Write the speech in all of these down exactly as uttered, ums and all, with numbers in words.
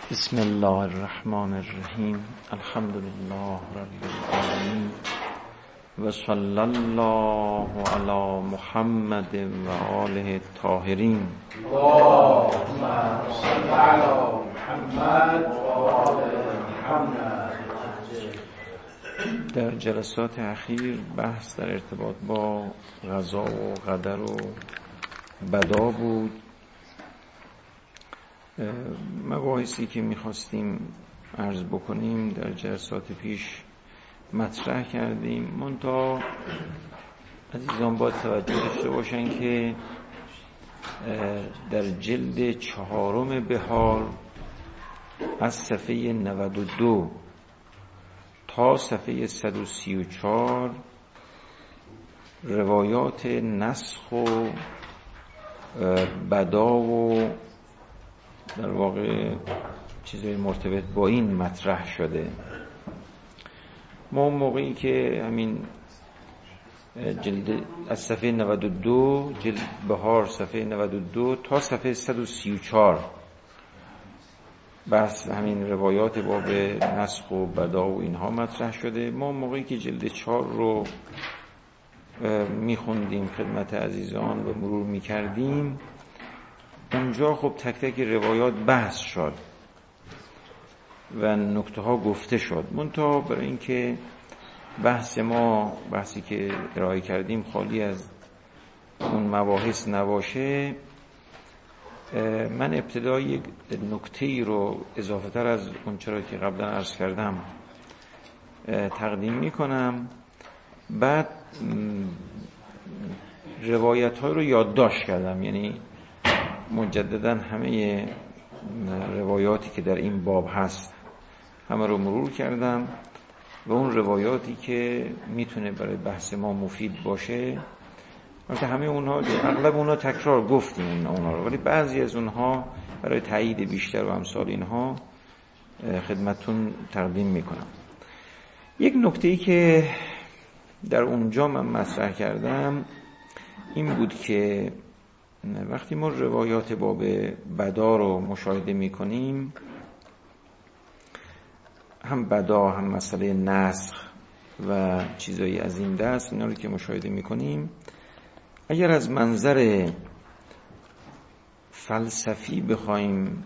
بسم الله الرحمن الرحیم. الحمد لله رب العالمین و صلی الله علی محمد و آله الطاهرین. اللهم صل علی محمد و آل محمد. در جلسات اخیر بحث در ارتباط با قضا و قدر و بدا بود. مباحثی که میخواستیم عرض بکنیم در جلسات پیش مطرح کردیم، منتها عزیزان باید توجه داشته باشن که در جلد چهارم بهار از صفحه نود و دو تا صفحه صد و سی و چهار روایات نسخ و بدا و در واقع چیزای مرتبط با این مطرح شده. ما اون موقعی که همین جلد از صفحه نود و دو جلد بهار صفحه نود و دو تا صفحه صد و سی و چهار بحث همین روایات باب نسخ و بدا و اینها مطرح شده. ما اون موقعی که جلد چهار رو میخوندیم خدمت عزیزان و مرور میکردیم، اونجا خب تک تک روایات بحث شد و نکته ها گفته شد. منتها برای اینکه بحث ما بحثی که ارائه کردیم خالی از اون مباحث نباشه، من ابتدا یک نکته‌ای رو اضافه تر از اون چرا که قبلا عرض کردم تقدیم میکنم، بعد روایت ها رو یادداشت کردم، یعنی مجددا همه روایاتی که در این باب هست همه رو مرور کردم و اون روایاتی که میتونه برای بحث ما مفید باشه، البته همه اونها اغلب اونها تکرار گفتیم اونها رو، ولی بعضی از اونها برای تایید بیشتر و امثال اینها خدمتتون تقدیم میکنم. یک نکته‌ای که در اونجا من مطرح کردم این بود که وقتی ما روایات باب بدا رو مشاهده میکنیم، هم بدا هم مسئله نسخ و چیزایی از این دست، اینا رو که مشاهده میکنیم، اگر از منظر فلسفی بخوایم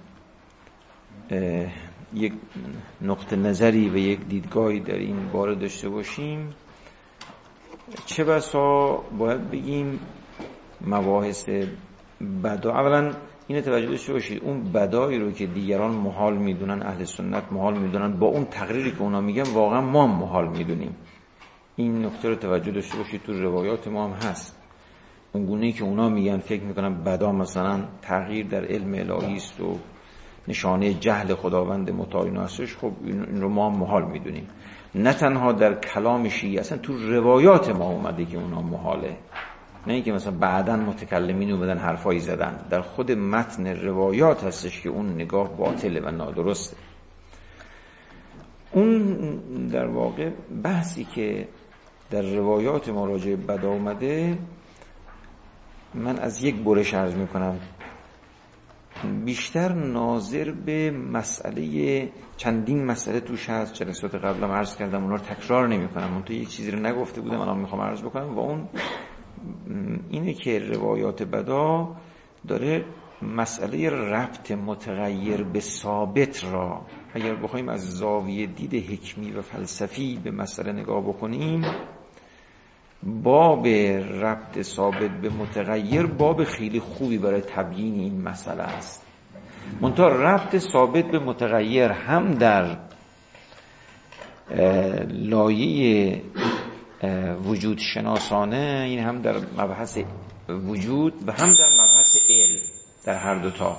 یک نقطه نظری و یک دیدگاهی در این باره داشته باشیم، چه بسا باید بگیم مباحث بدا، اولا اینو توجه داشته باشید اون بدایی رو که دیگران محال میدونن، اهل سنت محال میدونن، با اون تقریری که اونا میگن واقعا ما هم محال میدونیم. این نکته رو توجه داشته باشید، تو روایات ما هم هست. اون گونه‌ای که اونا میگن فکر میکنن بدا مثلا تغییر در علم الهی است و نشانه جهل خداوند متعال هستش، خب این رو ما هم محال میدونیم. نه تنها در کلام شیعه، اصلا تو روایات ما اومده که اونا محاله، نه اینکه مثلا بعداً متکلمین اومدن حرفایی زدن، در خود متن روایات هستش که اون نگاه باطله و نادرسته. اون در واقع بحثی که در روایات ما راجع به بدا اومده، من از یک برش عرض میکنم، بیشتر ناظر به مسئله، چندین مسئله توش هست، جلسات قبلم عرض کردم اونا رو تکرار نمیکنم، اون تو یک چیزی رو نگفته بودم الان میخوام عرض بکنم، و اون اینه که روایات بدا داره مسئله ربط متغیر به ثابت را، اگر بخوایم از زاویه دید حکمی و فلسفی به مسئله نگاه بکنیم، باب ربط ثابت به متغیر باب خیلی خوبی برای تبیین این مسئله است. منتها ربط ثابت به متغیر هم در لایه وجود شناسانه، این هم در مبحث وجود و هم در مبحث علم، در هر دوتا،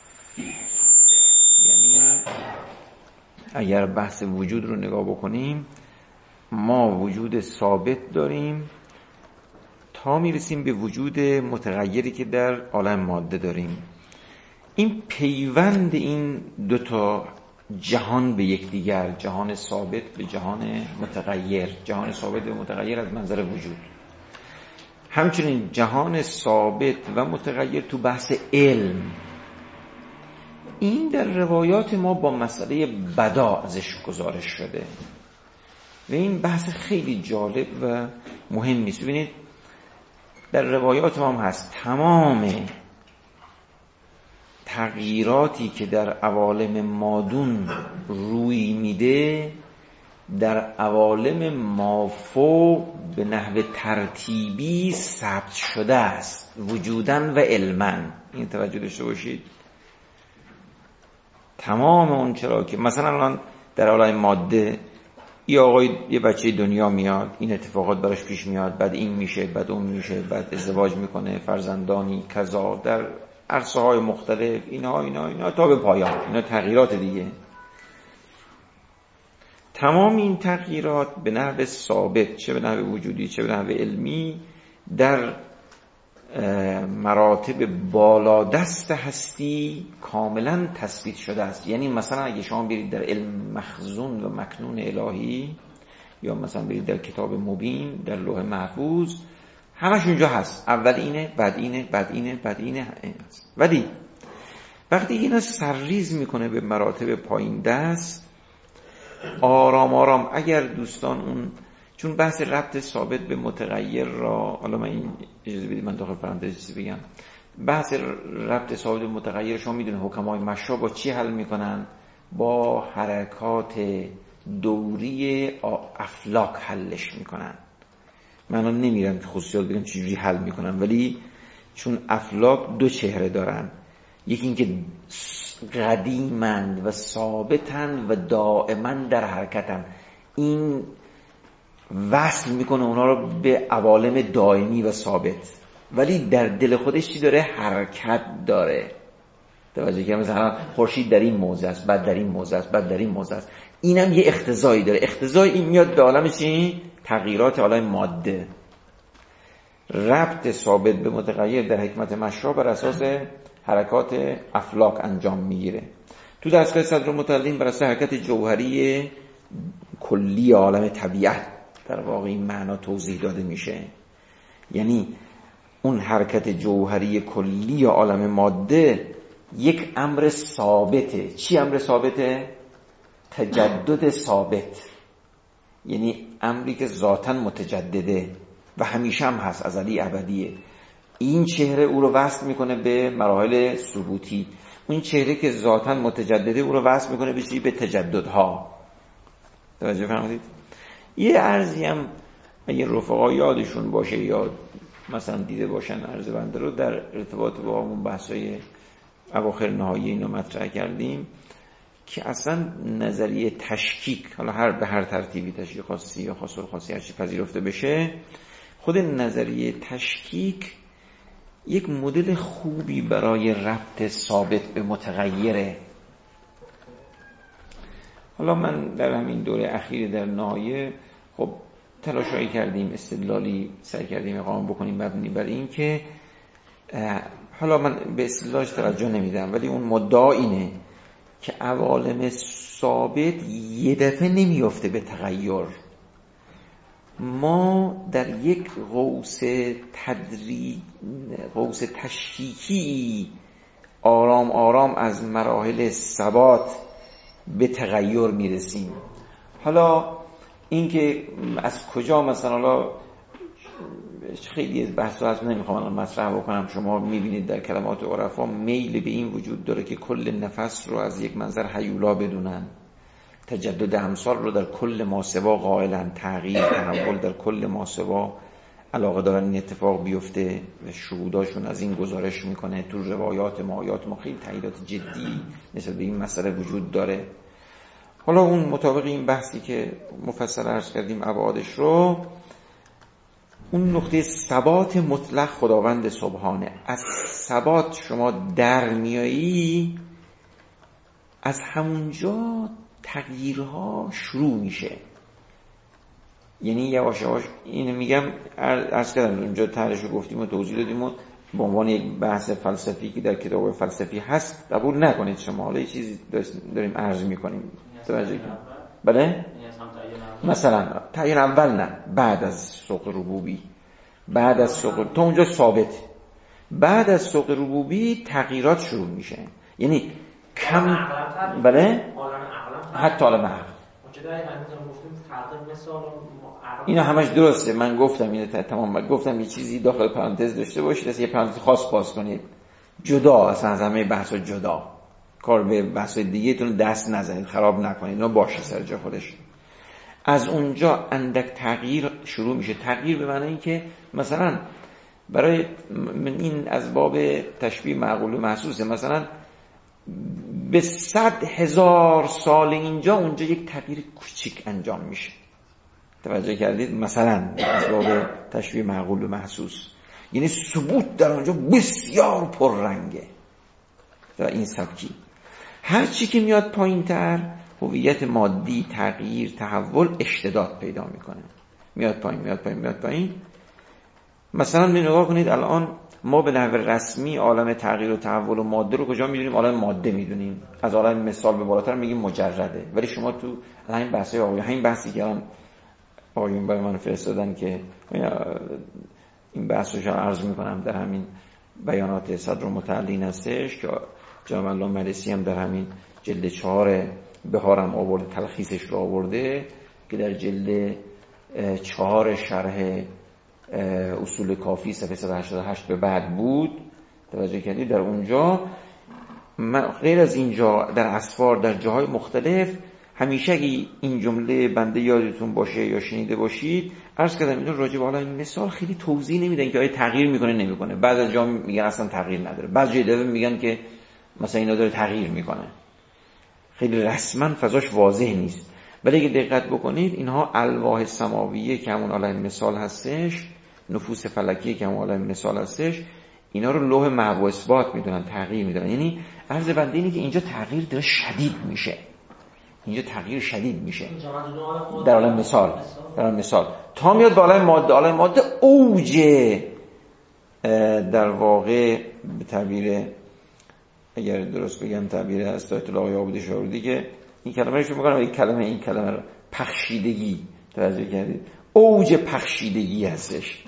یعنی اگر بحث وجود رو نگاه بکنیم، ما وجود ثابت داریم تا میرسیم به وجود متغیری که در عالم ماده داریم. این پیوند این دوتا جهان به یکدیگر، جهان ثابت به جهان متغیر، جهان ثابت به متغیر از منظر وجود، همچنین جهان ثابت و متغیر تو بحث علم، این در روایات ما با مسئله بدا ازش گزارش شده و این بحث خیلی جالب و مهمی است. ببینید در روایات ما هم هست تمام تغییراتی که در عوالم مادون روی میده در عوالم مافوق به نحو ترتیبی ثبت شده است وجوداً و علماً. این توجه داشته باشید. تمام اون چرا که مثلا الان در عالم ماده یه آقای یه بچه دنیا میاد، این اتفاقات براش پیش میاد، بعد این میشه، بعد اون میشه، بعد ازدواج میکنه، فرزندانی کذا در عرصه های مختلف، اینها اینا اینا تا به پایان. اینا تغییرات دیگه. تمام این تغییرات به نحو ثابت، چه به نحو وجودی چه به نحو علمی، در مراتب بالادست هستی کاملا تثبیت شده است. یعنی مثلا اگه شما برید در علم مخزون و مکنون الهی یا مثلا برید در کتاب مبین در لوح محفوظ، همش اونجا هست. اول اینه، بعد اینه، بعد اینه، بعد اینه. ولی وقتی اینا سرریز میکنه به مراتب پایین دست، آرام آرام اگر دوستان اون، چون بحث ربط ثابت به متغیر را، حالا من این اجازه بدید من داخل پرانتز بگم، بحث ربط ثابت به متغیر شما میدونه حکمای مشا با چی حل میکنن؟ با حرکات دوری افلاک حلش میکنن. من نمیرم که خصوصیات بگم چجوری حل میکنن، ولی چون افلاک دو چهره دارن، یکی اینکه قدیمند و ثابتند و دائما در حرکتن، این وصل میکنه اونا رو به عوالم دائمی و ثابت، ولی در دل خودش چی داره؟ حرکت داره. توجه که مثلا خورشید در این موضع است، بعد در این موضع است، بعد در این موضع است. اینم یه اختزایی داره. اختزای این میاد به عالم چی؟ تغییرات عالم ماده. ربط ثابت به متغیر در حکمت مشا بر اساس حرکات افلاک انجام میگیره. تو دستگاه صدر متعلم بر اساس حرکت جوهری کلی عالم طبیعت در واقع این معنا توضیح داده میشه. یعنی اون حرکت جوهری کلی عالم ماده یک امر ثابته. چی امر ثابته؟ تجدد ثابت، یعنی امری که ذاتاً متجدده و همیشه هم هست، ازلی ابدیه. این چهره او رو وصل میکنه به مراحل ثبوتی، اون چهره که ذاتاً متجدده او رو وصل میکنه به چی؟ به تجددها. توجه فرمودید؟ یه عرضی هم اگه رفقا یادشون باشه یا مثلا دیده باشن عرض بنده رو در ارتباط با اون بحثای اواخر نهایی اینو مطرح کردیم که اصلا نظریه تشکیک، حالا هر به هر ترتیبی تشکیک خاصی یا خاص خاصی هرچی پذیرفته بشه، خود نظریه تشکیک یک مدل خوبی برای ربط ثابت به متغیره. حالا من در همین دوره اخیر در نهایه خب تلاشایی کردیم، استدلالی سعی کردیم اقامه بکنیم مبنی بر این که حالا من به اصطلاحش توجه نمیدم، ولی اون مدعا اینه که عوالم ثابت یه دفعه نمیافته به تغییر. ما در یک قوس تدریج، قوس تشکیکی آرام آرام از مراحل ثبات به تغییر میرسیم. حالا این که از کجا مثلا، حالا خیلی بحث هست نمیخوام الان مطرح بکنم، شما میبینید در کلمات عرفا میل به این وجود داره که کل نفس رو از یک منظر هیولا بدونن، تجدد امثال رو در کل ماسوا قائلن، تغییر تحول در کل ماسوا علاقه دارن این اتفاق بیفته و شهوداشون از این گزارش میکنه. تو روایات ما آیات ما خیلی تأییدات جدی نسبت به این مسئله وجود داره. حالا اون مطابق این بحثی که مفصل عرض کردیم ابعادش رو، اون نقطه ثبات مطلق خداوند سبحانه، از ثبات شما در میایی، از همونجا تغییرها شروع میشه. یعنی یواش یواش اینو میگم عرض کردم اونجا طرحشو گفتیم و توضیح دادیم و به عنوان یک بحث فلسفی که در کتاب فلسفی هست قبول نکنید شما. حالا یه چیزی داریم عرض میکنیم. توجه کنید. بله؟ مثلا تعیین اول نه، بعد از سوق ربوبی، بعد از سوق تا اونجا ثابت، بعد از سوق ربوبی تغییرات شروع میشه. یعنی کم بله حتی عالم عقل اینا همش درسته. من گفتم اینو تمام گفتم یه چیزی داخل پرانتز داشته باشید، از یه پرانتز خاص باز کنید، جدا اصلا از همه بحثا جدا، کار به بحث دیگه تون دست نزنید، خراب نکنید، اینا باشه سر جا خودش. از اونجا اندک تغییر شروع میشه. تغییر به معنی این که مثلا برای این از باب تشبیه معقول و محسوسه، مثلا به صد هزار سال اینجا اونجا یک تغییر کوچیک انجام میشه. توجه کردید؟ مثلا از باب تشبیه معقول و محسوس، یعنی ثبوت در اونجا بسیار پررنگه در این سبکی. هر چی که میاد پایین‌تر، هویت مادی، تغییر، تحول اشتداد پیدا میکنه، میاد پایین میاد پایین میاد پایین. مثلا نگاه کنید الان ما به نحو رسمی عالم تغییر و تحول و ماده رو کجا میدونیم؟ عالم ماده میدونیم. از عالم مثال به بالاتر میگیم مجرده. ولی شما تو همین بحثای آقایون، همین بحثی که الان آقایون برای من فرستادن که این بحث رو عرض میکنم در همین بیانات صدر متعلین هستش که جناب علامه مدرسی هم در همین جلد چهار بهارم آورده، تلخیصش رو آورده که در جلد چهار شرح اصول کافی صفحه صد و هشتاد و هشت به بعد بود. توجه کردید؟ در اونجا غیر از اینجا در اسفار در جاهای مختلف همیشه اگه این جمله بنده یادتون باشه یا شنیده باشید، عرض کردم اینو راجع به حالا این مثال خیلی توضیح نمیدن که آیا تغییر میکنه نمیکنه. بعضی از جا میگن اصلا تغییر نداره، بعضی جا میگن که مثلا اینا داره تغییر میکنه. خیلی رسما فضاش واضح نیست. ولی اگه دقت بکنید اینها الواح سماویه که همون عالم مثال هستش، نفوس فلکیه که همون عالم مثال هستش، اینا رو لوح محو و اثبات میدونن، تغییر میدونن. یعنی عرض بنده اینه که اینجا تغییر داره شدید میشه، اینجا تغییر شدید میشه در عالم مثال، در عالم مثال تا میاد به عالم ماده. عالم ماده اوج در واقع به تعبیر، اگر درست بگم تعبیر از آیت الله عابد شاروردی که این کلمه رو شو میگم، این کلمه این کلمه رو پخشیدگی، توجه کردید؟ اوج پخشیدگی هستش،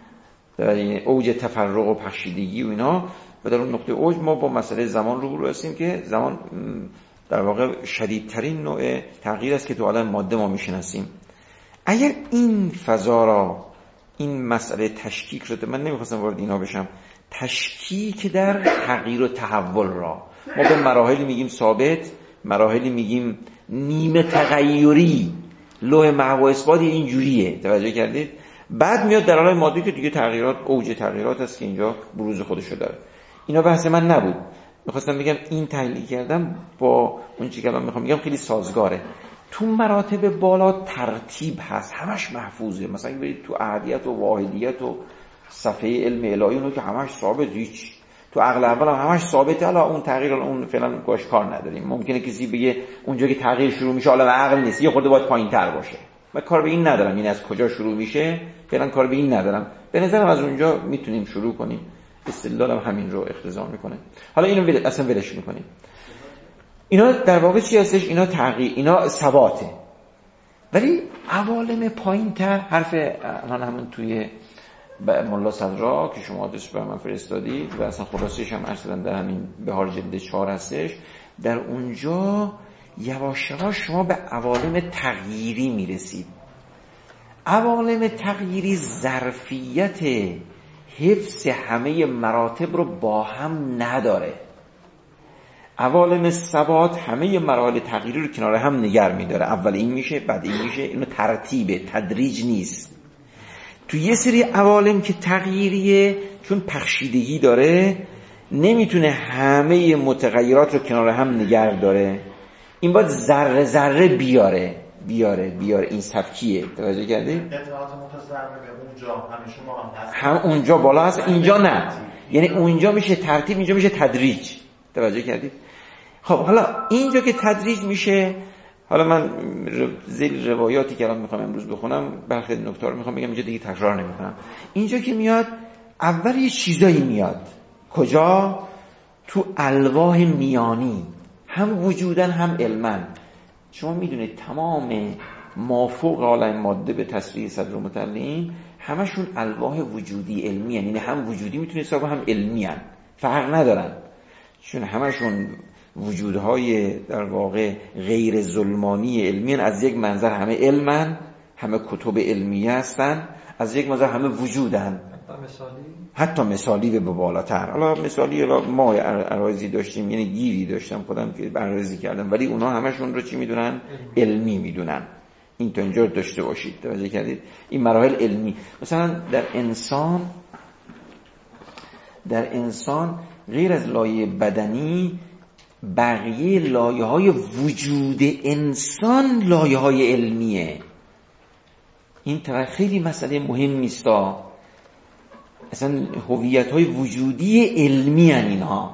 در اوج تفرق و پخشیدگی و اینا. و در اون نقطه اوج ما با مسئله زمان روبرو هستیم که زمان در واقع شدیدترین نوع تغییر است که تو عالم ماده ما میشناسیم. اگر این فضا را، این مسئله تشکیک رو، من نمیخواستم وارد اینا بشم، تشکیک در تغییر و تحول را ما به مراحلی میگیم ثابت، مراحلی میگیم نیمه تغییری، لوح محو و اثبات این جوریه. توجه کردید؟ بعد میاد در عالم ماده که دیگه تغییرات، اوج تغییرات است که اینجا بروز خودشو داره. اینا بحث من نبود، میخواستم بگم این تحلیل کردم با اون چیزی که الان میخوام بگم خیلی سازگاره. تو مراتب بالا ترتیب هست، همش محفوظه. مثلا برید تو احدیت و واحدیت و صفحه علم الهی اونو که همش ثابت، هیچ تو عقل اول هم همش ثابته. حالا اون تغییر اون فعلا گاش کار نداریم. ممکنه کسی بگه اونجا که تغییر شروع میشه عالم عقل نیست، یه خورده باید پایین‌تر باشه. من کار به این ندارم، این از کجا شروع میشه فعلا کار به این ندارم. به نظرم از اونجا میتونیم شروع کنیم. استدلال هم همین رو اقتضا میکنه. حالا اینو ول... اصلا ولش میکنیم. اینا در واقع چی هستش؟ اینا تغییر، اینا ثباته. ولی عوالم پایین‌تر، حرف من همون توی مولا صدرا که شما آدرس بر من فرستادید و اصلا خلاصش هم عرض کردم در همین بهار جلد چهار هستش، در اونجا یواش یواش شما به عوالم تغییری میرسید. عوالم تغییری ظرفیت حفظ همه مراتب رو با هم نداره. عوالم ثبات همه مراحل تغییری رو کنار هم نگر میداره. اول این میشه، بعد این میشه. اینو ترتیبه، تدریج نیست. تو یه سری عوالم که تغییریه، چون پخشیدگی داره، نمیتونه همه متغیرات رو کنار هم نگر داره. این باید ذره ذره بیاره بیاره بیاره این سبکیه. توجه کردید؟ اطلاعات متضرر اونجا همیشه ما هم هست. هم اونجا بالا هست، اینجا نه. یعنی اونجا میشه ترتیب، اینجا میشه تدریج. توجه کردید؟ خب حالا اینجا که تدریج میشه، حالا من ذیل روایاتی که الان میخوام امروز بخونم برخی نکته رو میخوام بگم، اینجا دیگه تکرار نمیکنم. اینجا که میاد اول یه چیزایی میاد. کجا؟ تو الواح میانی، هم وجودن هم علمن. شما میدونید تمام مافوق عالم ماده به تصریح صدر متعلین همشون الواح وجودی علمی هن. یعنی هم وجودی میتونه حساب هم علمی هن. فرق ندارن، چون همشون وجودهای در واقع غیر ظلمانی علمی، از یک منظر همه علمن، همه کتب علمیه هستن، از یک منظر همه وجودن، حتی مثالی به بالاتر. حالا مثالی حالا ما عرایزی داشتیم، یعنی گیری داشتم خودم که عرایزی کردم، ولی اونا همشون رو چی میدونن؟ علمی میدونن. این تا اینجا داشته باشید، توجه کردید؟ این مراحل علمی. مثلا در انسان در انسان غیر از لایه بدنی، بقیه لایه های وجود انسان لایه های علمیه. این خیلی مسئله مهمی است. اصلا هویت های وجودی علمی هن اینها.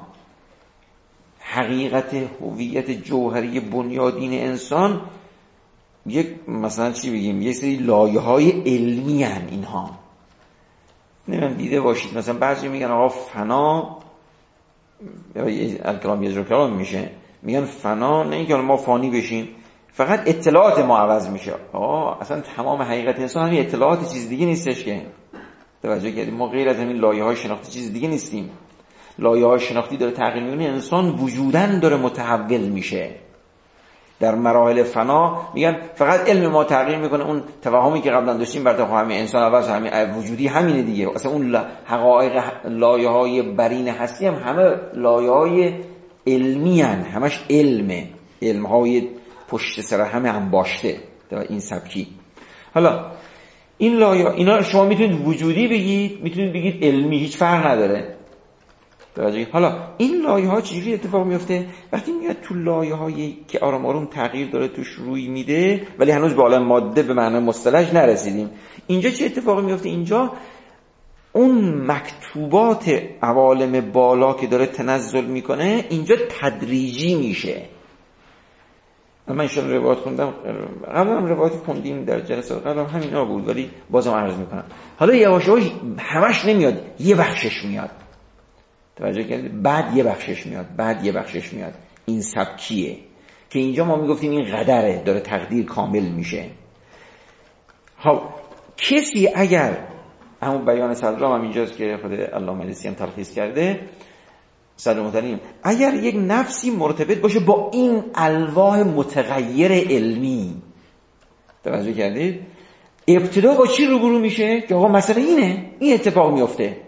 حقیقت هویت جوهری بنیادین انسان یک مثلا چی بگیم، یک سری لایه های علمی هن اینها. نمیم دیده باشید مثلا بعضی میگن آقا فنا الکلام یجر کلام میشه، میگن فنا نه اینکه ما فانی بشیم، فقط اطلاعات ما عوض میشه. آقا اصلا تمام حقیقت انسان همین اطلاعات، چیز دیگه نیستش که. توجه کردید؟ ما غیر از همین لایه های شناختی چیز دیگه نیستیم. لایه های شناختی داره تغییر میکنه، انسان وجودن داره متحول میشه. در مراحل فنا میگن فقط علم ما تغییر میکنه، اون توهمی که قبلا داشتیم بر توهم همین انسان عوض همین وجودی همینه دیگه. اصلا اون حقایق لایه های برین هستی هم همه لایه های علمی هن، همش علمه، علم های پشت سر همه هم باشته این سبکی. حالا این لایه اینا شما میتونید وجودی بگید، میتونید بگید علمی، هیچ فرق نداره. توجه. حالا این لایه ها چجوری اتفاق میفته؟ وقتی میاد تو لایه هایی که آرام آرام تغییر داره توش روی میده، ولی هنوز به عالم ماده به معنی مصطلح نرسیدیم. اینجا چه اتفاقی میفته؟ اینجا اون مکتوبات عوالم بالا که داره تنزل میکنه اینجا تدریجی میشه. من ایشون روایت خوندم، قبلا هم روایت خوندیم در جلسات قبلا همینا بود، ولی بازم عرض میکنم. حالا یواش یواش همش نمیاد، یه بخشش میاد. توجه کردید؟ بعد یه بخشش میاد، بعد یه بخشش میاد. این سبکیه که اینجا ما میگفتیم این قدره، داره تقدیر کامل میشه. خب کسی اگر همون بیان صدرام هم اینجاست که خود علامه مجلسی هم تلخیص کرده، صدر محترم، اگر یک نفسی مرتبط باشه با این الواح متغیر علمی، توجه کردید؟ ابتدا با چی روبرو میشه؟ که آقا مسئله اینه، این اتفاق میفته،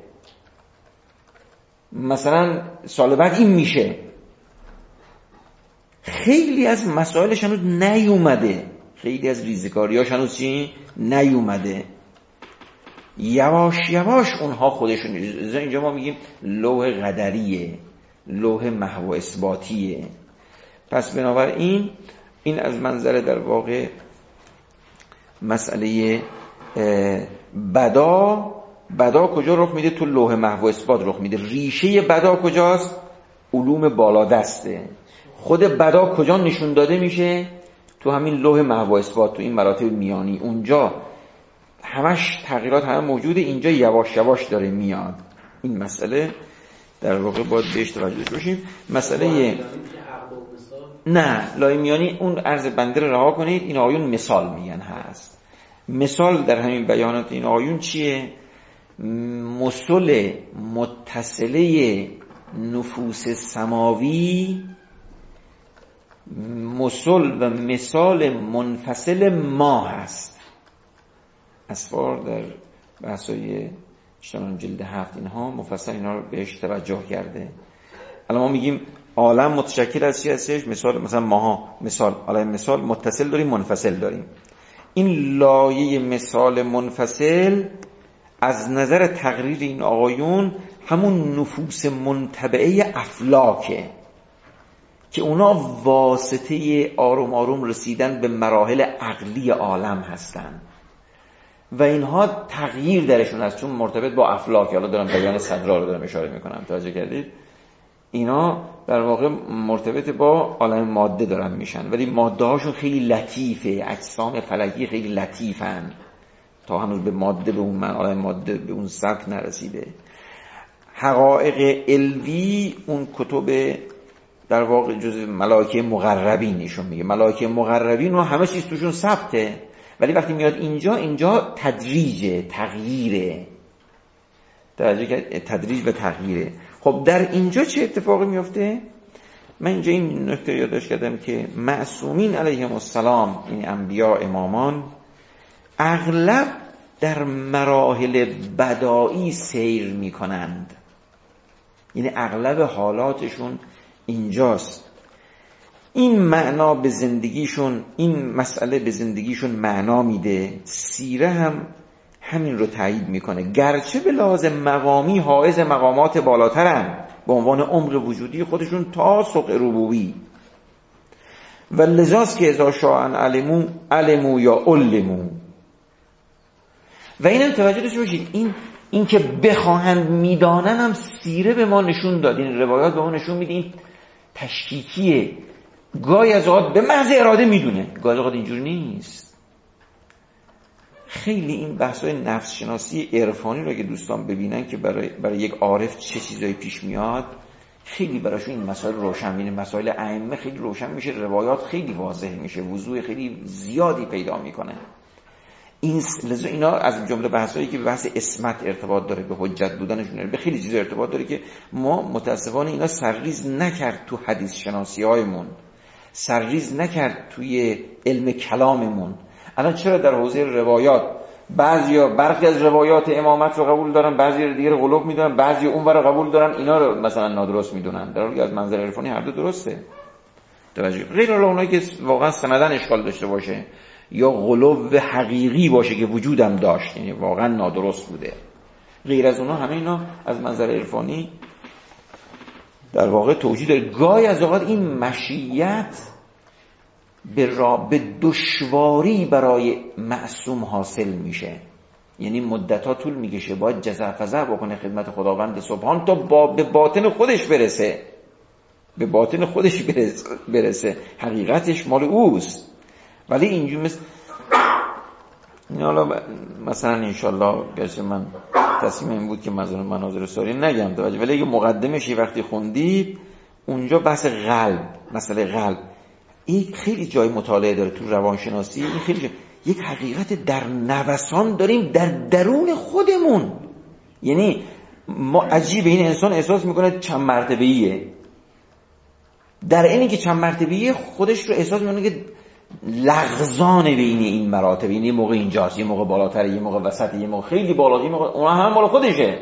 مثلا سال بعد این میشه. خیلی از مسائلش هنوز نیومده، خیلی از ریزکاریاش هنوز چی؟ نیومده. یواش یواش اونها خودشون، اینجا ما میگیم لوح قدریه، لوح محو اثباتیه. پس بنابراین این از منظر در واقع مسئله بدا، بدا کجا رخ میده؟ تو لوح محو اثبات رخ میده. ریشه بدا کجاست؟ علوم بالا دسته. خود بدا کجا نشون داده میشه؟ تو همین لوح محو اثبات، تو این مراتب میانی. اونجا همش تغییرات همه موجوده، اینجا یواش یواش داره میاد. این مسئله در واقع باید بهش توجه باشیم. مسئله نه لای میانی اون عرض بنده رو رها کنید. این آیون مثال میگن هست. مثال در همین بیانات این آیون چیه؟ مثل متصله نفوس سماوی، مثل و مثال منفصل ما هست. اسفار در بحثای اشتمان جلد هفت اینها مفصل اینا رو بهش توجه کرده. الان ما میگیم عالم متشکل از چی هستش؟ مثال مثلا ماها، مثال عالم مثال متصل داریم، منفصل داریم. این لایه مثال منفصل از نظر تقریر این آقایون همون نفوس منتبعه افلاکه که اونا واسطه آروم آروم رسیدن به مراحل عقلی عالم هستن و اینها تغییر درشون هست چون مرتبط با افلاک. حالا دارم بیان صدرا رو دارم اشاره میکنم، توجه کردید؟ اینا در واقع مرتبط با عالم ماده دارن میشن، ولی ماده هاشون خیلی لطیفه، اجسام فلکی خیلی لطیفن، تا هنوز به ماده به اون من عالم ماده به اون سبک نرسیده. حقایق علوی اون کتب در واقع جزء ملائکه مقربین نشون میگه. ملائکه مقربین رو همه چیز توشون ثبته، ولی وقتی میاد اینجا اینجا تدریجه، تغییره. تدریج و تغییره. خب در اینجا چه اتفاقی میفته؟ من اینجا این نکته یادداشت کردم که معصومین علیهم السلام، این انبیا امامان، اغلب در مراحل بدایی سیر میکنند، یعنی اغلب حالاتشون اینجاست. این معنا به زندگیشون، این مسئله به زندگیشون معنا میده. سیره هم همین رو تایید میکنه، گرچه به لازم مقامی حائز مقامات بالاترن به عنوان عمق وجودی خودشون تا سوق ربوبی، و لذاست که اذا شاء علمو علمو یا علمو. و اینم توجه داشته باشید، این این که بخواهند میدانن هم سیره به ما نشون داد، این روایات به ما نشون میده این تشکیکیه. گاهی از اوقات به محض اراده میدونه، گاهی از اوقات اینجور نیست. خیلی این بحث‌های نفس شناسی عرفانی رو که دوستان ببینن که برای برای یک عارف چه چیزایی پیش میاد، خیلی براشون این مسائل روشن میشه، مسائل ائمه خیلی روشن میشه، روایات خیلی واضح میشه، وضوح خیلی زیادی پیدا میکنه. این لذا اینا از جمله بحثایی که به بحث اسمت ارتباط داره، به حجت بودنشون، به خیلی چیزا ارتباط داره که ما متاسفانه اینا سرریز نکرد تو حدیث شناسی‌هایمون، سرریز نکرد توی علم کلاممون. الان چرا در حوزه روایات بعضیا برخی از روایات امامت رو قبول دارن، بعضی دیگه رو غلوب میدونن، بعضی اونور رو قبول دارن، اینا رو مثلا نادرست میدونن، در حالی که از منظر عرفانی هر دو درسته. توجه غیر اون اونایی که واقعا سندن اشکال داشته باشه یا غلوب حقیقی باشه که وجودم داشت، یعنی واقعا نادرست بوده، غیر از اونها همه اینا از منظر عرفانی در واقع توجیه داره. گاهی از اوقات این مشیت به را به دشواری برای معصوم حاصل میشه، یعنی مدت‌ها طول میکشه، باید جزع فزع بکنه خدمت خداوند سبحان تا با به باطن خودش برسه، به باطن خودش برسه, برسه. حقیقتش مال اوست. ولی اینجور مثل این، حالا مثلا انشالله گرچه من تصمیم این بود که مزون مناظر ساری نگم توجه، ولی اگه مقدمشی وقتی خوندید اونجا بحث قلب، مسئله قلب این خیلی جای مطالعه داره تو روانشناسی. این خیلی جای... یک حقیقت در نوسان داریم در درون خودمون، یعنی ما عجیبه این انسان احساس میکنه چند مرتبه‌ایه، در اینی که چند مرتبه‌ایه خودش رو احساس میکنه که لغزان بین این مراتب، یعنی یه موقع اینجاست، یه موقع بالاتره، یه موقع وسط، یه موقع خیلی بالا، یه موقع اون هم مال خودشه.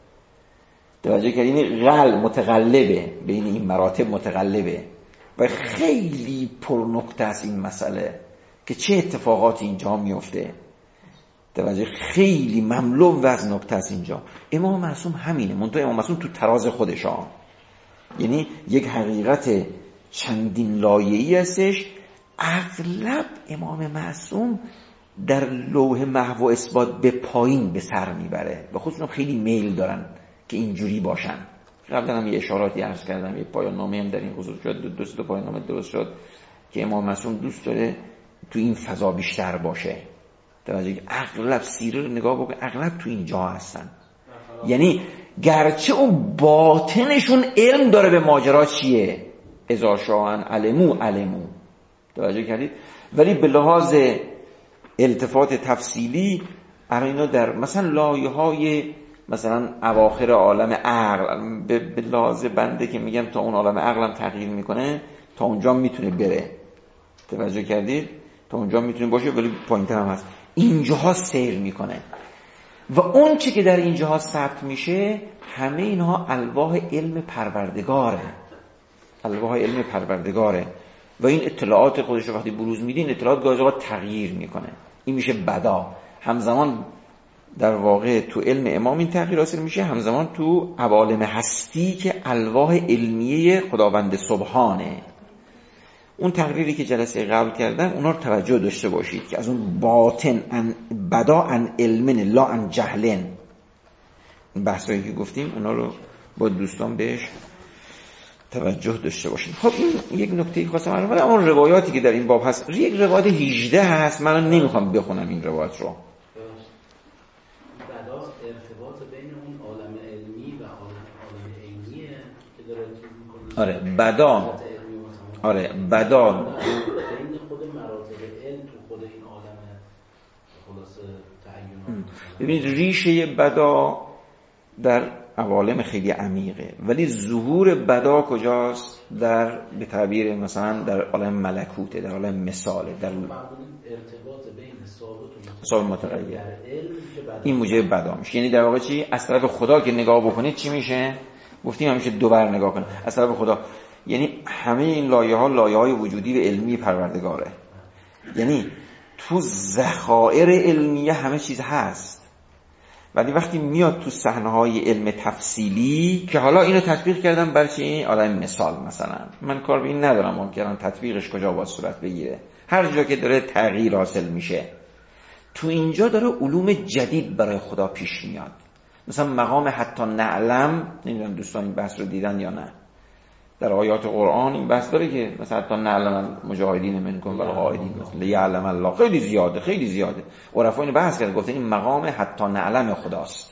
توجه کردین؟ یعنی قلب متقلبه بین این مراتب، متقلبه و خیلی پرنکته است این مسئله که چه اتفاقاتی اینجا میفته. توجه خیلی مملو و از نکته است اینجا. امام معصوم همینه، منتها امام معصوم تو تراز خودش ها، یعنی یک حقیقت چندین لایه‌ای هستش. اغلب امام معصوم در لوح محو و اثبات به پایین به سر میبره، به خودشون خیلی میل دارن که اینجوری باشن. قبلا هم یه اشاراتی عرض کردم، یه پایان نامه هم در این خصوص شد، دو دوست پایان نامه درست شد که امام معصوم دوست داره تو این فضا بیشتر باشه. توجه اغلب سیره رو نگاه بکن، اغلب تو اینجا هستن، یعنی گرچه اون باطنشون علم داره به ماجرا چیه، اذا شاء علمو علمو، توجه کردید، ولی به لحاظ التفات تفصیلی اینا در مثلا لایه‌های مثلا اواخر عالم عقل به لحاظ بنده که میگم تا اون عالم عقلم تغییر میکنه، تا اونجا میتونه بره. توجه کردید؟ تا اونجا میتونه باشه، ولی پایین‌تر هم هست. اینجاها سیر میکنه و اون چی که در اینجاها ثبت میشه همه اینها الواح علم پروردگاره، الواح علم پروردگاره و این اطلاعات خودش رو وقتی بروز میده، این اطلاعات گاهی اوقات تغییر میکنه. این میشه بدا. همزمان در واقع تو علم امام این تغییر حاصل میشه، همزمان تو عوالم هستی که الواح علمیه خداوند سبحانه. اون تقریری که جلسه قبل کردن اونا رو توجه داشته باشید که از اون باطن ان بدا ان علمن لا ان جهلن، این بحثایی که گفتیم اونا رو با دوستان بهش توجه داشته باشید. خب این یک نکته خاصه معلومه. ولی اون روایاتی که در این باب هست، یک روایت هجده هست، من نمیخوام بخونم این روایت رو. بدا ارتباط بین اون عالم علمی و عالم عینیه که داره چیز میکنه. آره بدا، آره بدا بین خود مراتب علم تو خود این عالم خلاصه تعیینات. ببینید ریشه بدا در عوالم خیلی عمیقه، ولی ظهور بدا کجاست؟ در به تعبیر مثلا در عالم ملکوته، در عالم مثاله، در ارتباط بین ثابت و متغیر. این موجب بدا میشه. یعنی در واقع چی؟ از طرف خدا که نگاه بکنید چی میشه؟ گفتیم همیشه دوبار نگاه کنه از طرف خدا، یعنی همه این لایه ها لایه های وجودی و علمی پروردگاره. یعنی تو ذخایر علمیه همه چیز هست، ولی وقتی میاد تو صحنه‌های علم تفصیلی که حالا اینو تطبیق کردم برای چی؟ عالم مثال مثلا من کار به این ندارم، ممکنه تطبیقش کجا باید صورت بگیره، هر جا که داره تغییر حاصل میشه تو اینجا داره علوم جدید برای خدا پیش میاد. مثلا مقام حتی نعلم، نمیدونم دوستان این بحث رو دیدن یا نه، در آیات قرآن این بحث داره که مثلا حتی نعلم مجاهدین منکم و قائدین مثلا یعلم الله، خیلی زیاده خیلی زیاده. عرفا اینو بحث کرده، گفته این مقام حتی نعلم خداست.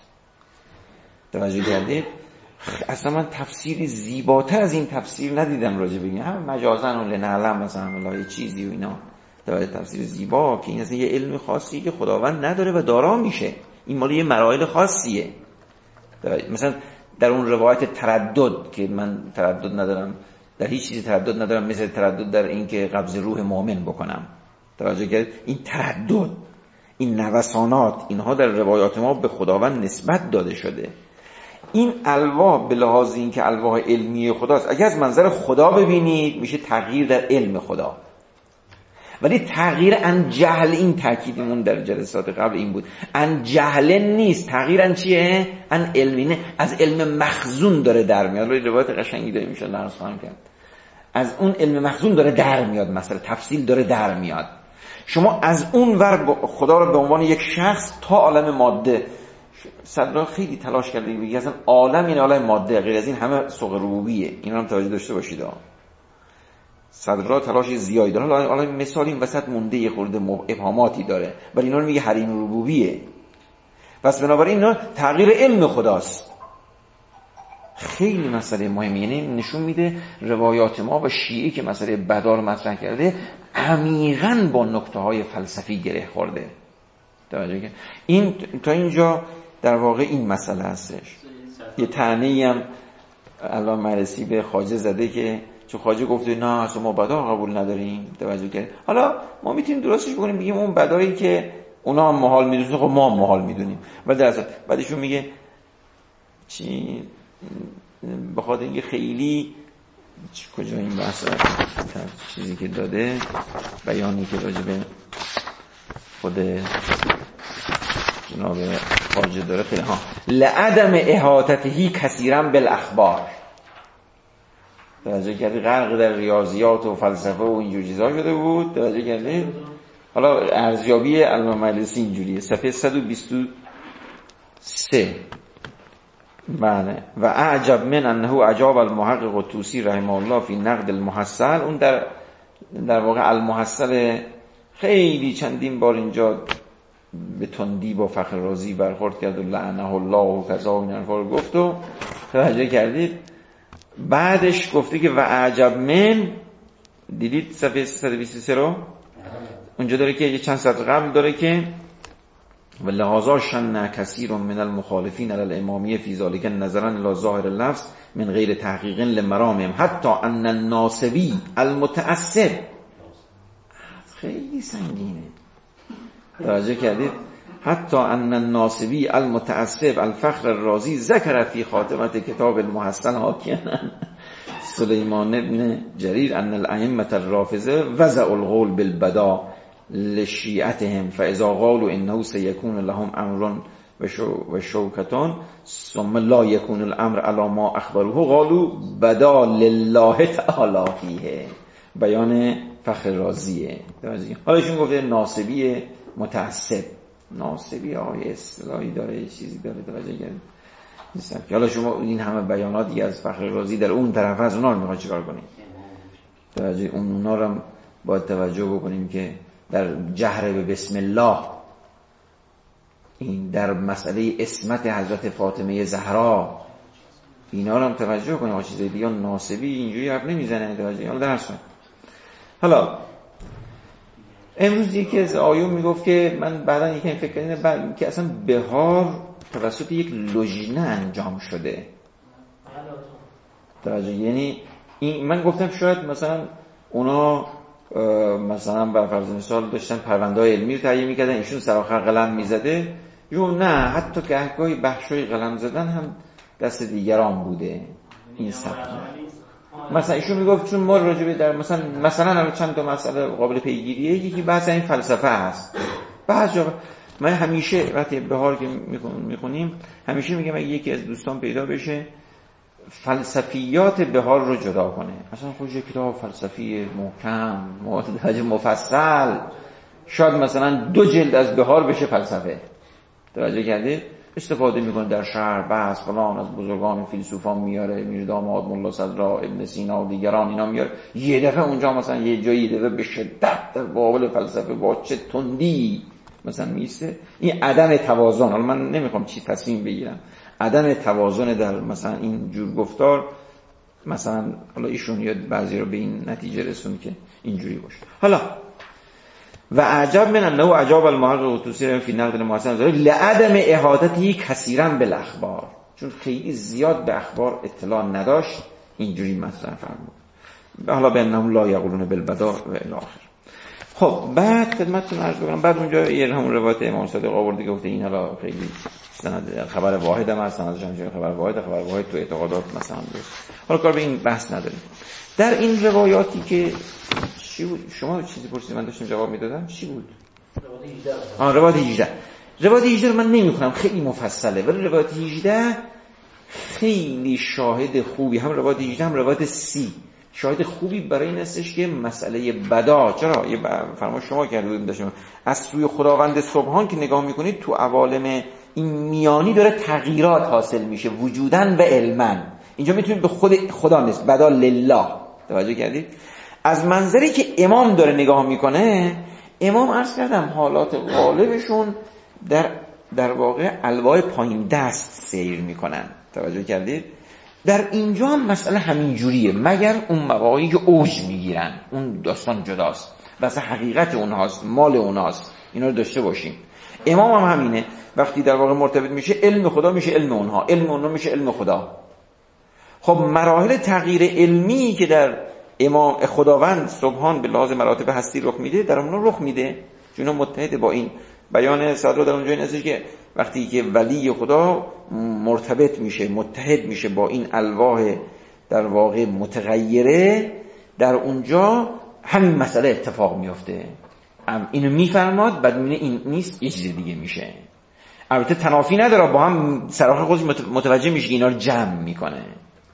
توجه کردید؟ اصلا من تفسیری زیباتر از این تفسیر ندیدم راجع به این، هم مجازن و لنعلم مثلا الله چیزی و اینا. توجه تفسیر زیبا که این اصلا یه علم خاصی که خداوند نداره و دارا میشه، این مال یه مراحل خاصیه. مثلا در اون روایت تردد که من تردد ندارم در هیچ چیزی، تردد ندارم مثل تردد در این که قبض روح مؤمن بکنم. توجه کرد؟ این تردد، این نوسانات، اینها در روایات ما به خداوند نسبت داده شده. این الواح به لحاظ این که الواح علمی خداست، اگر از منظر خدا ببینید میشه تغییر در علم خدا، ولی تغییر ان جهل، این تاکیدمون در جلسات قبل این بود، ان جهل نیست، تغییر ان چیه؟ ان علمی نه، از علم مخزون داره در میاد. روی روایت قشنگی داره میشه درس خواهم کرد، از اون علم مخزون داره در میاد، مثلا تفصیل داره در میاد. شما از اون ور خدا رو به عنوان یک شخص تا عالم ماده، صدرا خیلی تلاش کرده بگه اصلا عالم این عالم ماده، غیر از این همه سوق ربوبیه، اینا هم توجه داشته باشید. صدرا تلاش زیادی داره. حالا مثال این وسط مونده یه خورده ابهاماتی داره، ولی اینا رو میگه حریم ربوبیه. پس بنابراین اینا تغییر علم خداست. خیلی مسئله مهمه، یعنی نشون میده روایات ما و شیعه که مسئله بدا رو مطرح کرده عمیقاً با نکته های فلسفی گره خورده. توجه کن این تا اینجا در واقع این مسئله هستش. یه طعنه‌ای هم الان مرسی به خواجه زده که چون خواجه گفته نه اصلا ما بدا قبول نداریم. توجه کرد؟ حالا ما میتونیم درستش بکنیم، بگیم اون بدایی که اونا هم محال میدونن خب ما هم محال میدونیم، ولی در اصل بعدشون میگه چی بخاطر اینکه خیلی کجا این بحث چیزی که داده، بیانی که راجع به خود جناب خواجه داره خیلی ها لعدم احاطتهی کثیرا بالاخبار. توجه کردی؟ غرق در ریاضیات و فلسفه و اینجور چیزا شده بود. توجه کردی؟ حالا ارزیابی علامه مجلسی اینجوریه، صفحه صد و بیست و سه. بله. و اعجب من انه اجاب المحقق الطوسی رحمه الله فی نقد المحصل. اون در در واقع المحصل خیلی چندین بار اینجا به تندی با فخر رازی برخورد کرد و لعنه الله و کذا و این حرفا رو گفت و توجه کردید بعدش گفته که و اعجب من، دیدید صفحه صد و بیست و سه رو اونجا داره که یه چند سطر قبل داره که و لحاظا شن کثیر من المخالفین علی الامامیه فی ذلک نظرا الی ظاهر اللفظ من غیر تحقیق لمرامهم حتی ان الناصبی المتعصب. خیلی سنگینه. توجه کردید؟ حتی ان الناصبی المتعصب الفخر الرازی ذکر فی خاتمه کتاب المحسن حاکیاً سلیمان ابن جریر ان الائمه الرافضه وضع القول بالبدا لشیعتهم فاذا قالوا انه سيكون لهم امر و شوکتان ثم لا يكون الامر على ما اخبروه قالوا بدا لله تعالی فیه. بیان فخر رازیه. حالا ایشون گفته ناصبی متعصب. ناصبی های اصطلاحی داره، چیزی داره. توجه کردید؟ حالا شما این همه بیاناتی از فخر رازی در اون طرف از اونا رو میخواد چیکار کنید؟ توجه اونا رو باید توجه بکنیم که در جهر به بسم الله، این در مسئله اسمت حضرت فاطمه زهرا، اینا رو هم توجه کنیم. آ چیزای دیگه ناصبی اینجوری حرف نمیزنه. توجه حالا درس کن. حالا امروز یکی از آیون میگفت که من بعداً یکم فکر کردم بعد که اصلا بهار توسط یک لوژینه انجام شده. درجه یعنی این من گفتم شاید مثلا اونا مثلا بر فرض مثال داشتن پرونده‌های علمی رو تهیه می‌کردن، ایشون سراخر قلم می‌زده، یا نه حتی گهگاهی بخشای قلم زدن هم دست دیگران بوده. این سبک مثلا ایشون میگفت چون ما راجع در مثلا مثلا چند تا مسئله قابل پیگیریه، یکی بحث این فلسفه هست. بعضی من همیشه وقتی بهار که میخونیم همیشه میگم اگه یکی از دوستان پیدا بشه فلسفیات بهار رو جدا کنه، اصلا خودش کتاب فلسفی محکم متوجه مفصل، شاید مثلا دو جلد از بهار بشه فلسفه، توجه کردید؟ استفاده میکنه در شرح بحث فلان از بزرگان فیلسوفان میاره، میرداماد ملا صدرا ابن سینا و دیگران اینا میاره، یه دفعه اونجا مثلا یه جایی یه دفعه به شدت در بابل فلسفه با چه تندی مثلا میسته. این عدم توازن، حالا من نمیخوام چی تصمیم بگیرم، عدم توازن در مثلا این جور گفتار، مثلا حالا ایشون یاد بعضی رو به این نتیجه رسون که اینجوری باشه. حالا و عجب من انه عجاب المحقق الطوسی فی نقد المحسن لعدم احاطته کثیرا بالاخبار، چون خیلی زیاد به اخبار اطلاع نداشت اینجوری مطرح فرمود. حالا به انهم لا یقولون بالبدا و الی آخر. خب بعد خدمتتون عرض بکنم، بعد اونجا یه همون روایت امام صادق آورده گفته این حالا خیلی سند خبر واحد هم هست، سندش هم خبر واحد، خبر واحد تو اعتقادات مثلا درست. حالا کار به این بحث نداریم. در این روایاتی که چی بود؟ شما چیزی پرسیدید من داشتم جواب میدادم، چی بود؟ روایت هجده. آه روایت هجده. روایت هجده رو من نمیخونم، خیلی مفصله، ولی روایت هجده خیلی شاهد خوبی، هم روایت هجده هم روایت سی شاهد خوبی برای این هستش که مسئله بدا، چرا یه فرمایش شما کردید داشتم از سوی خداوند سبحان که نگاه میکنید تو عوالم این میانی داره تغییرات حاصل میشه وجودن و علما، اینجا میتونید به خود خدا نیست، بدا لله، توجه کردید؟ از منظری که امام داره نگاه میکنه، امام عرض کردم حالات غالبشون در در واقع الواح پایین دست سیر میکنن، توجه کردید؟ در اینجا هم مسئله همین جوریه، مگر اون مواقعی که اوج میگیرن، اون داستان جداست، واسه حقیقت اونهاست، مال اونهاست، اینا رو داشته باشیم. امام هم همینه، وقتی در واقع مرتبط میشه علم خدا میشه علم اونها، علم اونها میشه علم خدا. خب مراحل تغییر علمی که در امام خداوند سبحان به لحاظ مراتب هستی رخ میده، در اونها رخ میده، چون متحد با این بیان صدر در اونجا این هستش که وقتی که ولی خدا مرتبط میشه، متحد میشه با این الواح در واقع متغیره، در اونجا همین مسئله اتفاق میفته. اینو میفرماد، بعد میبینه این نیست، یه چیز دیگه میشه. البته تنافی نداره، با هم سراغ خودش متوجه میشه که اینا رو جمع میکنه.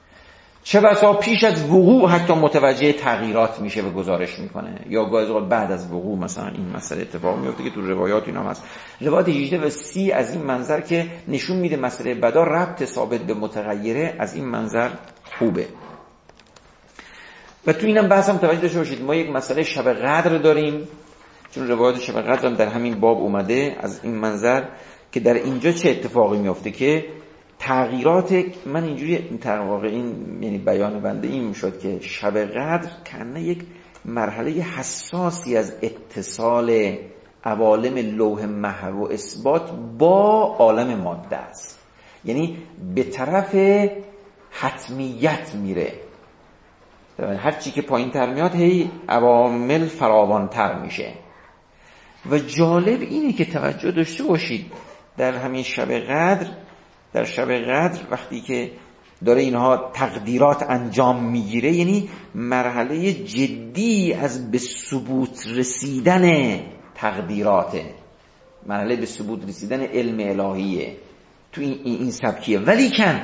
چه بسا پیش از وقوع حتی متوجه تغییرات میشه و گزارش میکنه، یا گاهی بعد از وقوع مثلا این مسئله اتفاق میفته که تو روایات اینا هست. روایت هجده و سی از این منظر که نشون میده مسئله بدا ربط ثابت به متغیره، از این منظر خوبه. و تو اینم بحثم توجه داشته باشید، ما یک مسئله شب قدر داریم، چون روایت شب قدر هم در همین باب اومده، از این منظر که در اینجا چه اتفاقی میفته که تغییرات، من اینجوری در واقع این یعنی بیان بنده این میشد که شب قدر کنه یک مرحله حساسی از اتصال عوالم لوح محو و اثبات با عالم ماده است، یعنی به طرف حتمیت میره، هر چی که پایین تر میاد هی عوامل فراوانتر میشه. و جالب اینه که توجه داشته باشید در همین شب قدر، در شب قدر وقتی که داره اینها تقدیرات انجام میگیره، یعنی مرحله جدی از به ثبوت رسیدن تقدیراته، مرحله به ثبوت رسیدن علم الهیه تو این این سبکیه، ولی کن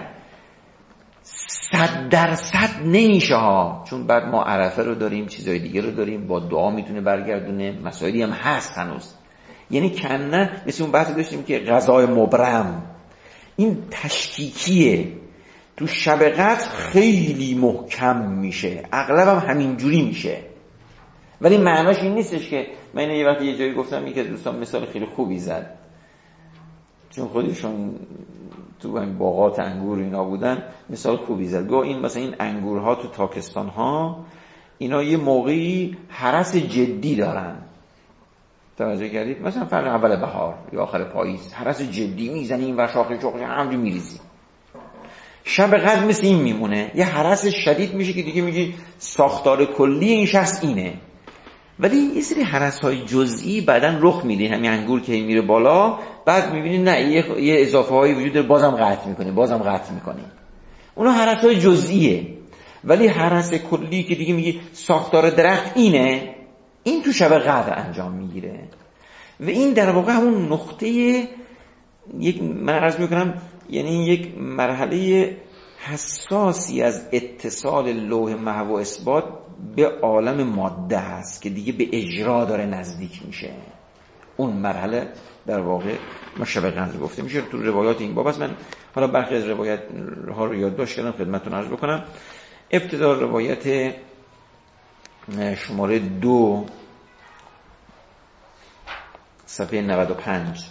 صد درصد نمیشه ها، چون بعد ما عرفه رو داریم، چیزای دیگه رو داریم، با دعا میتونه برگردونه، مسائلی هم هست هنوز، یعنی کنه مثل اون بحث داشتیم که غذای مبرم، این تشکیکیه، تو شب قدر خیلی محکم میشه، اغلب هم همین جوری میشه، ولی معناش این نیستش که من یه وقتی یه جایی گفتم که دوستان مثال خیلی خوبی زد، چون خودشون تو این باغات انگور اینا بودن، مثال خوبی زد، گفت این مثلا این انگورها تو تاکستان ها اینا یه موقعی هرس جدی دارن، توجه کردید؟ مثلا فرق اول بهار یا آخر پاییز هرس جدی میزنیم و شاخه شاخه همجوری میریزیم. شب قدر مثل این میمونه، یه هرس شدید میشه که دیگه میگی ساختار کلی این شخص اینه. ولی یه سری هرس‌های جزئی بعدن رخ میده، همین انگور که میره بالا بعد میبینی نه یه, یه اضافه هایی وجود داره، بازم قطع میکنه بازم قطع میکنه. اونا هرس‌های جزئیه. ولی هرس کلی که دیگه میگی ساختار درخت اینه، این تو شب قدر انجام میگیره. و این در واقع همون نقطه یک، من عرض میکنم یعنی یک مرحله حساسی از اتصال لوح محو و اثبات به عالم ماده هست که دیگه به اجرا داره نزدیک میشه. اون مرحله در واقع ما شب قدر گفته میشه. تو روایات این باب است. من حالا برخی از روایت ها رو یادداشت کردم خدمتتون عرض بکنم. ابتدا روایت شماره دو صفحه نود و پنج.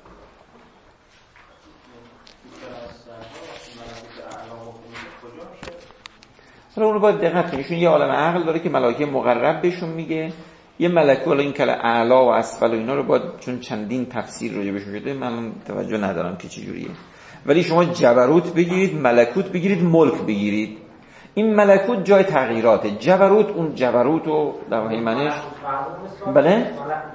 حالا اون رو باید دقت کنید، چون یه عالم عقل داره که ملائکه مقرب بهشون میگه، یه ملکه، حالا این کله اعلا و اسفل و اینا رو باید چون چندین تفسیر راجع بهش شده من توجه ندارم که چه جوریه. ولی شما جبروت بگیرید، ملکوت بگیرید، ملک بگیرید. این ملکوت جای تغییراته، جبروت اون جبروت و در واقع معنیش بله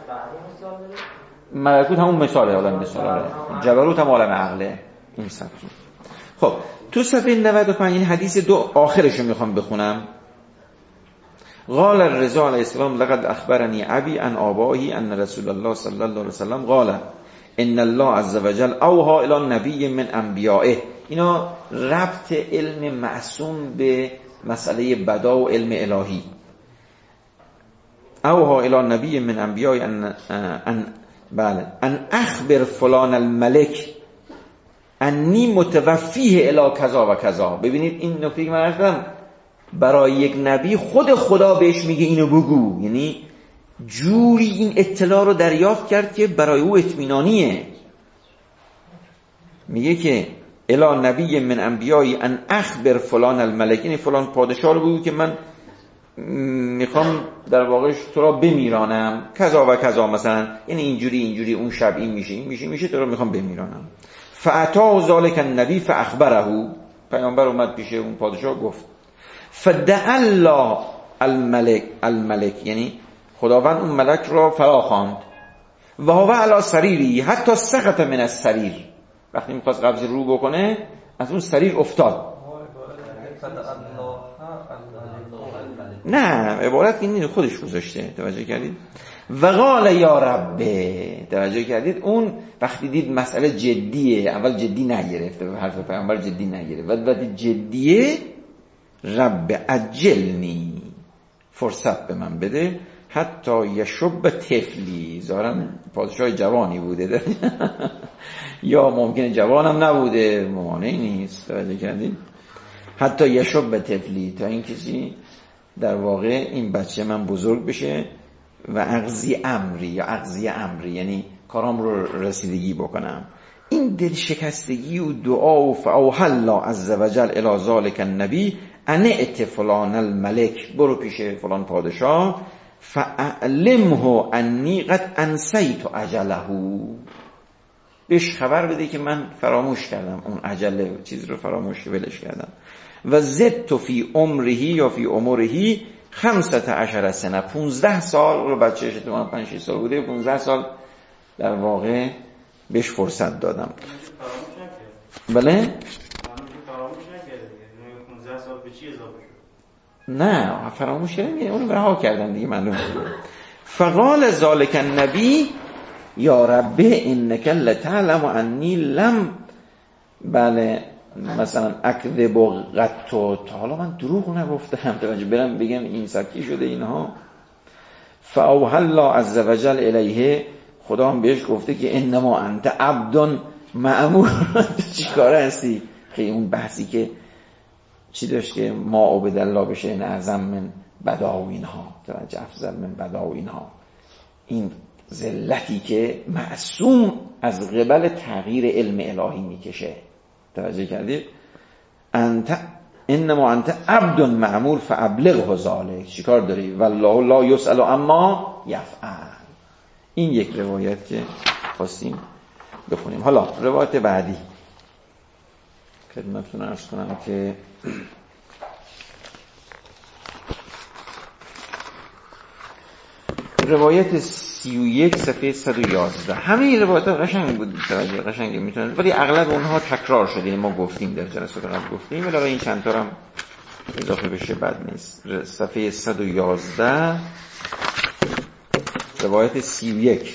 ملکوت همون مثاله، عالم مثاله، جبروت هم عالم عقله. این صفحه خب تو صفحه نود و پنج این حدیث دو آخرش رو میخوام بخونم. قال الرضا علیه السلام لقد اخبرنی ابی عن آبائه ان رسول الله صلی الله علیه وسلم قال ان الله عز وجل اوحى الی نبی من انبیائه. اینا ربط علم معصوم به مسئله بدا و علم الهی. اوحى الی نبی من انبیائه ان ان بله ان اخبر فلان الملک انی متوفیه الی کذا و کذا. ببینید این نکته که من عرض کردم، برای یک نبی خود خدا بهش میگه اینو بگو، یعنی جوری این اطلاع رو دریافت کرد که برای او اطمینانیه. میگه که الی نبی من انبیایی ان اخبر فلان الملک، یعنی فلان پادشاه رو بگو که من میخوام در واقع تو را بمیرانم کذا و کذا، مثلا یعنی اینجوری اینجوری اون شب این میشه این میشه میشه تو را میخوام بمیرانم. فاتا ذلک النبی فاخبره، پیامبر اومد پیش اون پادشاه گفت فدعا الله الملک الملک، یعنی خداوند اون ملک را فرا خواند. و هو علی سریری حتی سقط من السریر، وقتی میخواست قبض رو بکنه از اون سریر افتاد. نه عبارت این خودش گذاشته، توجه کردید؟ و قال یا رب، توجه کردید؟ اون وقتی دید مسئله جدیه، اول جدی نگرفته، حرف پیامبر جدی نگرفت، وقتی جدیه رب عجلنی، فرصت به من بده حتی یشب طفلی. ظاهرا پادشاه جوانی بوده یا ممکنه جوانم نبوده، ممانعی نیست، توجه کردید؟ حتی یشب طفلی، تا این کسی در واقع این بچه من بزرگ بشه و اغزی امری یا اغزی امری، یعنی کارام رو رسیدگی بکنم. این دل شکستگی و دعا و فاوحى الله عز وجل الی ذلک النبی ان ائت فلان الملک، برو پیش فلان پادشاه فاعلمه انی قد انسیت اجله، بهش خبر بده که من فراموش کردم اون اجل چیز رو، فراموش ولش کردم. و زدت فی عمره یا فی عمره خمسة عشر سنه، پونزده سال رو بچه‌ش تو پنج شش سال بوده، پونزده سال در واقع بهش فرصت دادم. بله؟ نه فراموش کردم، یعنی اون رها کردن دیگه، معلومه. فقال ذلک النبی یا رب انک لتعلم انی لم، بله مثلا اکذب و قطع، تا حالا من دروغ نگفتم، توجه برم بگم این سبکی شده اینها. فاوحى الله عز وجل الیه، خدا هم بهش گفته که انما انت عبد مأمور، چیکاره هستی؟ خیلی اون بحثی که چی داشت که ما عبد الله بشه نعظم من بدا و اینها، توجه افضل من بدا و اینها، این ذلتی که معصوم از قبل تغییر علم الهی میکشه، توجه کردید؟ انت انما انت عبد مأمور فابلغه ذلک، چیکار داری؟ والله لا یسأل عما یفعل. این یک روایت که خواستیم بخونیم. حالا روایت بعدی خدمتتون عرض کنم که روایت سی و یک صفحه صد و یازده. همه این روایت ها قشنگ بود، توجه قشنگی میتونن، ولی اغلب اونها تکرار شده، ما گفتیم در جلسات قبل گفتیم، ولی این چند تا هم اضافه بشه بد نیست. صفحه صد و یازده روایت سی و یک.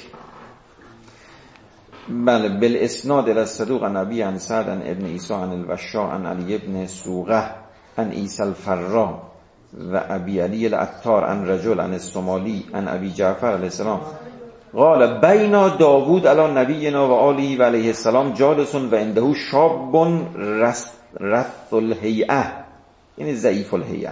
بله، بالاسناد الى الصدوق عن ابي عن سعد عن ابن عيسى عن الوشاء عن علي ابن سوقه عن عيسى الفراء و ابي علي العطار عن رجل عن الصومالي عن ابي جعفر علیه السلام قال بین داوود علی نبینا و آله و علیه السلام جالس و عنده شاب رث الهیئه، یعنی ضعیف الهیئه.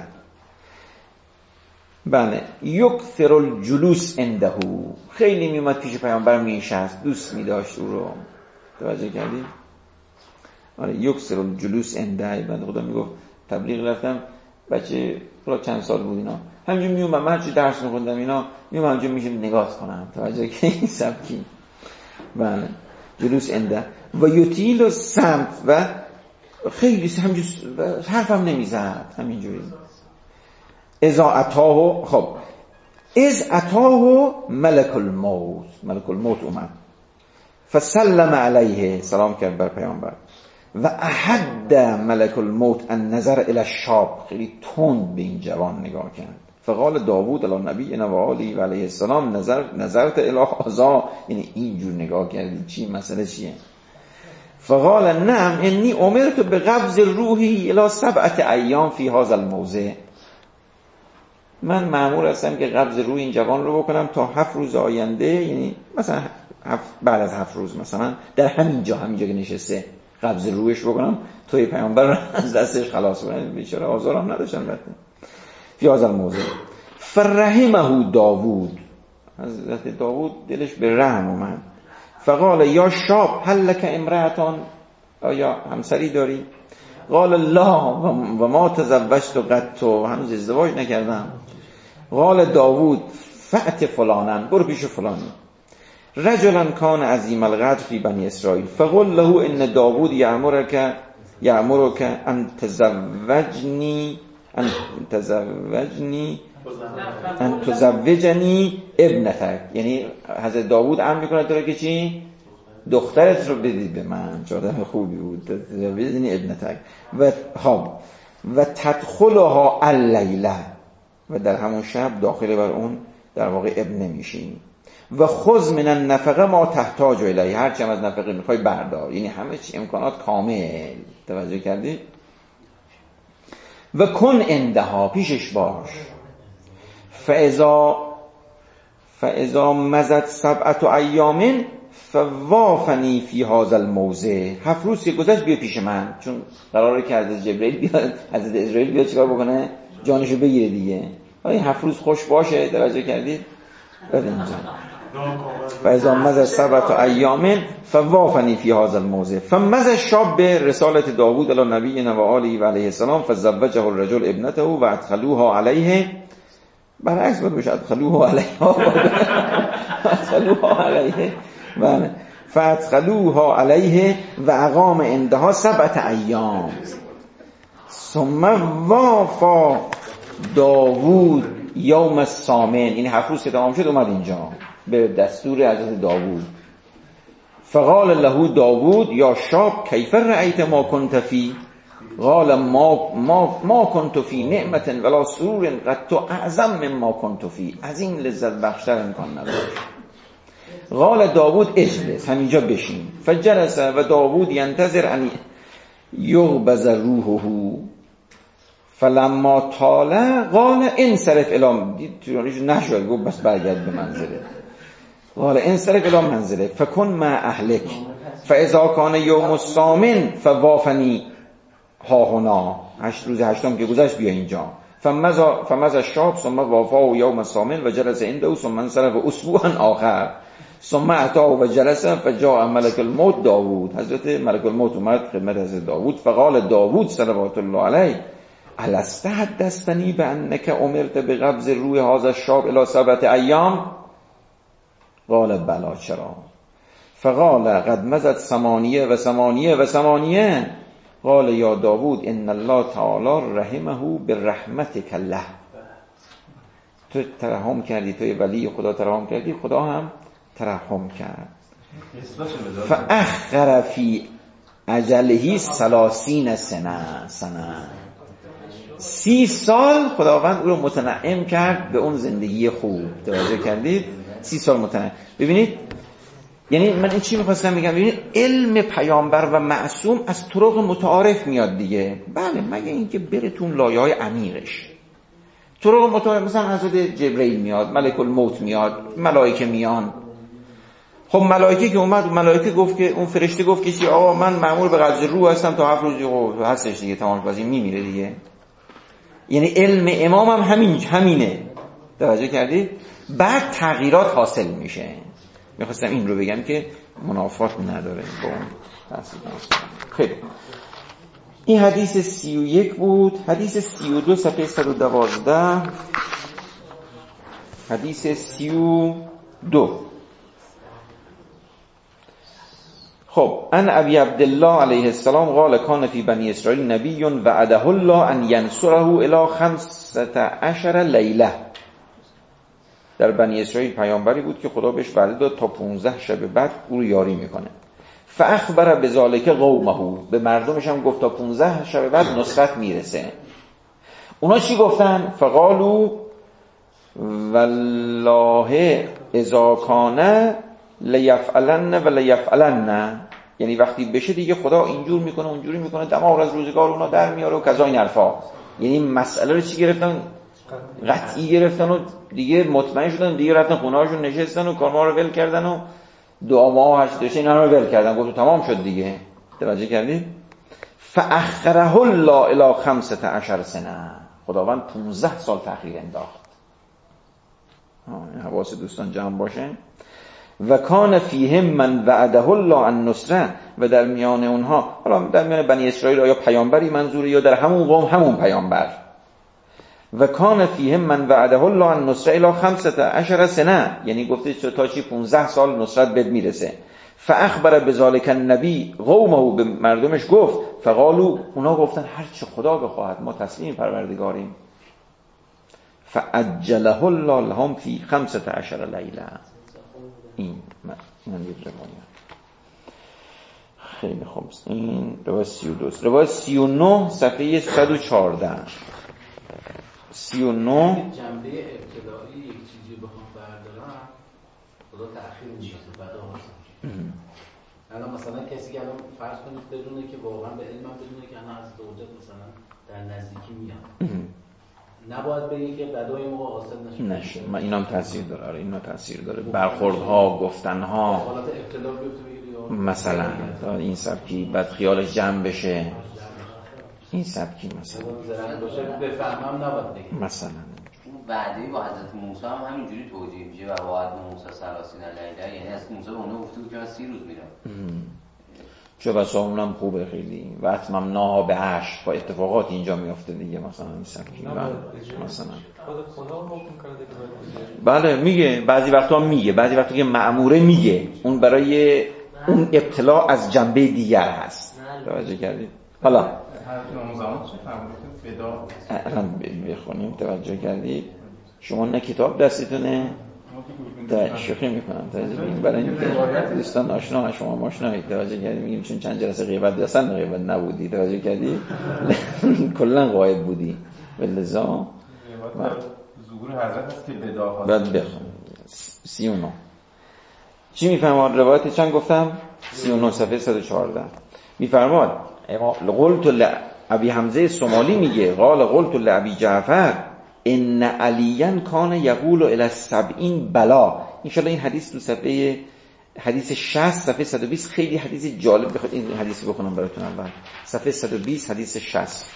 بله، یکثر الجلوس عنده، خیلی میومد پیش پیامبر میشست، دوست میداشت او رو. توجه کردید؟ آره، یکثر الجلوس عنده. بنده خدا میگفت تبلیغ رفتم، بچه را چند سال بود اینا، همینجور میومد، من هرچی درس میخوندم اینا میومد همینجور میشه نگاه کنم. توجه که این سبکی. بله، جلوس عنده و یطیل و سمت و خیلی همینجور حرفم نمیزد، همینجوری. اذا اتاه، خب از اتاه ملک الموت، ملک الموت اومد، فسلم علیه، سلام کرد بر پیامبر، و احد ملک الموت ان نظر الی الشاب، خیلی تند به این جوان نگاه کرد. فقال داوود علی نبینا و آله و علیه السلام نظر نظرت الی هذا، یعنی اینجور نگاه کردی، چی مسئله چیه؟ فقال نعم انی امرت بقبض روحی الی سبعه ایام فی هذا الموضع، من مأمور هستم که قبض روح این جوان رو بکنم تا هفت روز آینده، یعنی مثلا هفت بعد از هفت روز مثلا در همین جا همینجا که نشسته قبض روحش بکنم، توی پیامبر از دستش خلاص کنم. بیچاره آزار هم نداشتن البته. فی هذا الموضع فرحمه داوود، حضرت داوود دلش به رحم اومد. فقال یا شاب هل لک امرأتان، آیا همسری داری؟ قال لا و ما تزوجت قط، هنوز ازدواج نکردم. قال داوود فأت فلانن، برو پیش فلانی. رجلا کان عظیم القدر فی بنی اسرائیل فقل له ان داوود یأمرک یأمرک ان تزوجنی ان تزوجنی ان تزوجنی ابنتک، یعنی حضرت داوود امر میکنه تو که چی؟ دخترت رو بدید به من، چه آدم خوبی بود. تزوجنی ابنتک و خب و تدخلها اللیله، و در همون شب داخل بر اون در واقع ابن میشین. و خذ من النفقه ما تحتاج الیه، هر چی از نفقه میخوای بردار، یعنی همه چی امکانات کامل. توجه کردی؟ و کن عندها، پیشش باش. فاذا فاذا مضت سبعه ایام فوافنی فی هذا الموضع، هفت روز که گذشت بیا پیش من، چون قراره که حضرت جبرئیل بیاد، حضرت اسرائیل بیاد چیکار بکنه؟ جانشو بگیره دیگه. این هفت روز خوش باشه. توجه کردید؟ ببین اینجا فاذا مضت سبعه ایام فوافنی فی هذا الموضع فمضى الشاب برسالت داوود علی نبینا و آله و علیه السلام فزوجه الرجل ابنته و ادخلوها علیه، برعکس بود بشه ادخلوها علیه ادخلوها علیه بله فادخلوها علیه و اقام عندها سبعه ایام ثم وافا داوود یوم الثامن، این هفت روز که تمام شد اومد اینجا به دستور حضرت داوود. فقال له داوود یا شاب کیف رأیت ما کنت فی؟ قال ما ما ما کنت فی نعمت ولا سرور قد اعظم مما کنت فی، از این لذت بخشتر امکان نداشت. قال داوود اجلس، همینجا بشین. فجلس و داوود ینتظر ان یغبض روحه فلما طال قال انصرف الی، دید نشد، گفت بس برگرد به منزله. قال انصرف الی منزله فکن مع اهلک فاذا کان یوم الثامن فوافنی ها هنا، هشت روز هشتم که گذشت بیا اینجا. فمزا فمزا الشاب ثم وافا یوم الثامن و جلس عنده ثم انصرف اسبوعا آخر ثم اتاه و جلس فجاء ملک الموت داوود، حضرت ملک الموت اومد خدمت حضرت داوود. فقال داوود صلوات الله علیه الست حدثتنی بانک امرت بقبض روح هذا الشاب الی سبعه ایام، قال بلا چرا؟ فقال قد مزد ثمانیه و ثمانیه و ثمانیه. قال یا داوود ان الله تعالی رحمه برحمتک الله. تو ترحم کردی، تو ولی خدا ترحم کردی، خدا هم ترحم کرد. فاخر فی اجله ثلاثین سنه سنه سی سال خداوند او رو متنعم کرد به اون زندگی خوب. توجه کردید؟ سی سال متنعم. ببینید یعنی من این چی میخواستم بگم، ببینید علم پیامبر و معصوم از طرق متعارف میاد دیگه. بله مگه اینکه برتون لایه‌های عمیقش. طرق متعارف مثلا حضرت جبرئیل میاد، ملک الموت میاد، ملائکه میان. خب ملائکه که اومد، ملائکه گفت که اون فرشته گفت که چی؟ آقا من مأمور به قبض روح هستم تا هفت روز هستش دیگه، تمام بازی میمیره دیگه. یعنی علم امام هم همین همینه. توجه کردید؟ بعد تغییرات حاصل میشه. میخواستم این رو بگم که منافات نداره با اون تحصیل. خیلی این حدیث سی و یک بود. حدیث سی و دو صفحه صد و دوازده. حدیث سی و دو. خب ان ابی عبدالله علیه السلام قال کان فی بنی اسرائیل نبی وعده الله ان ینصره الی خمسة عشر لیله. در بنی اسرائیل پیامبری بود که خدا بهش وعده داد تا پانزده شب بعد او رو یاری میکنه. فاخبر بذالک قومه، به مردمش هم گفت تا پانزده شب بعد نصرت میرسه. اونا چی گفتن؟ فقالو والله اذا کان لیفعلن و لیفعلن، یعنی وقتی بشه دیگه خدا اینجور میکنه اونجوری میکنه، دماغ از روزگار اونا در میاره و کذا این حرفا. یعنی مسئله رو چی گرفتن؟ قطعی گرفتن و دیگه مطمئن شدن، دیگه رفتن خونه هاشون نشستن و کارما رو ول کردن و دعا ما هشت داشته اینا رو ول کردن، گفتو تمام شد دیگه. توجه کردید؟ فاخره الله الی خمسة عشر سنه، خداوند پانزده سال تأخیر انداخت. حواس دوستان جمع باشه. و کان فیهم من وعده الله النصره، و در میان اونها، حالا در میان بنی اسرائیل یا پیامبری منظوره یا در همون قوم همون پیامبر. و کان فیهم من وعده الله النصره الی خمسة عشر سنه، یعنی گفته تا چی پانزده سال نصرت بد میرسه. فاخبر بذالک النبی قومه، به مردمش گفت. فقالو، اونا گفتن هر چه خدا بخواهد ما تسلیم پروردگاریم. فعجله الله لهم فی خمسة عشر لیله. این من این روایت خیلی خوب. این روایت سی و دو. روایت سی و نه صفحه صد و چهارده. سی و نه جنبه ابتدایی یک چیزی بخوام بردارم، خدا تأخیر میشه بعد آموزش. الان مثلا کسی که الان فرض کنید بدونه که واقعا به علم بدونه که الان از زوجت مثلا در نزدیکی میاد، نباید بگی که بدای موقع حاصل نشه. نشه. من اینام تاثیر داره. آره اینا تاثیر داره. برخوردها، گفتنها، حالات اختلاف بیفته مثلا این سبکی بعد خیالش جمع بشه. این سبکی مثلا بفهمم نباید بگی. مثلا اون وعده با حضرت موسی هم همینجوری توجیه میشه و وعده موسی ثلاثین لیله، یعنی از موسی به اونها گفته بود که من سی روز میرم. چه بسا اونم خوبه خیلی. و اتممناها به عشر، با اتفاقات اینجا میافته دیگه. مثلا این سبکی مثلا خدا حکم کرده که بله میگه، بعضی وقتا میگه، بعضی وقتا که مأموره میگه، اون برای اون ابتلا از جنبه دیگر هست. توجه کردید؟ حالا اون زمان چه فرمودید فدا الان بخونیم. توجه کردید؟ شما نه کتاب دستتونه تا شوخی میکنم. توجه بگیم برای این دوستان آشنا شما ماشنایید. توجه کردید؟ میگیم چون چند جلسه غیبت اصلا غیبت نبودی. توجه کردید؟ کلا غایب بودی. ولذا ظهور حضرت هست که بدا خواست. بعد بخون سی و نه چی میفرماد؟ روایت چند گفتم؟ سی و نه صفحه صد و چهارده. میفرماد قلت لابی حمزه سومالی میگه قال قلت لابی جعفر ان علیاً کان یقول الی السبعین بلا. ان شاء الله این حدیث تو صفحه حدیث شصت صفحه صد و بیست خیلی حدیث جالب. بخواد این حدیث بخونم براتون اول. صفحه صد و بیست حدیث شصت.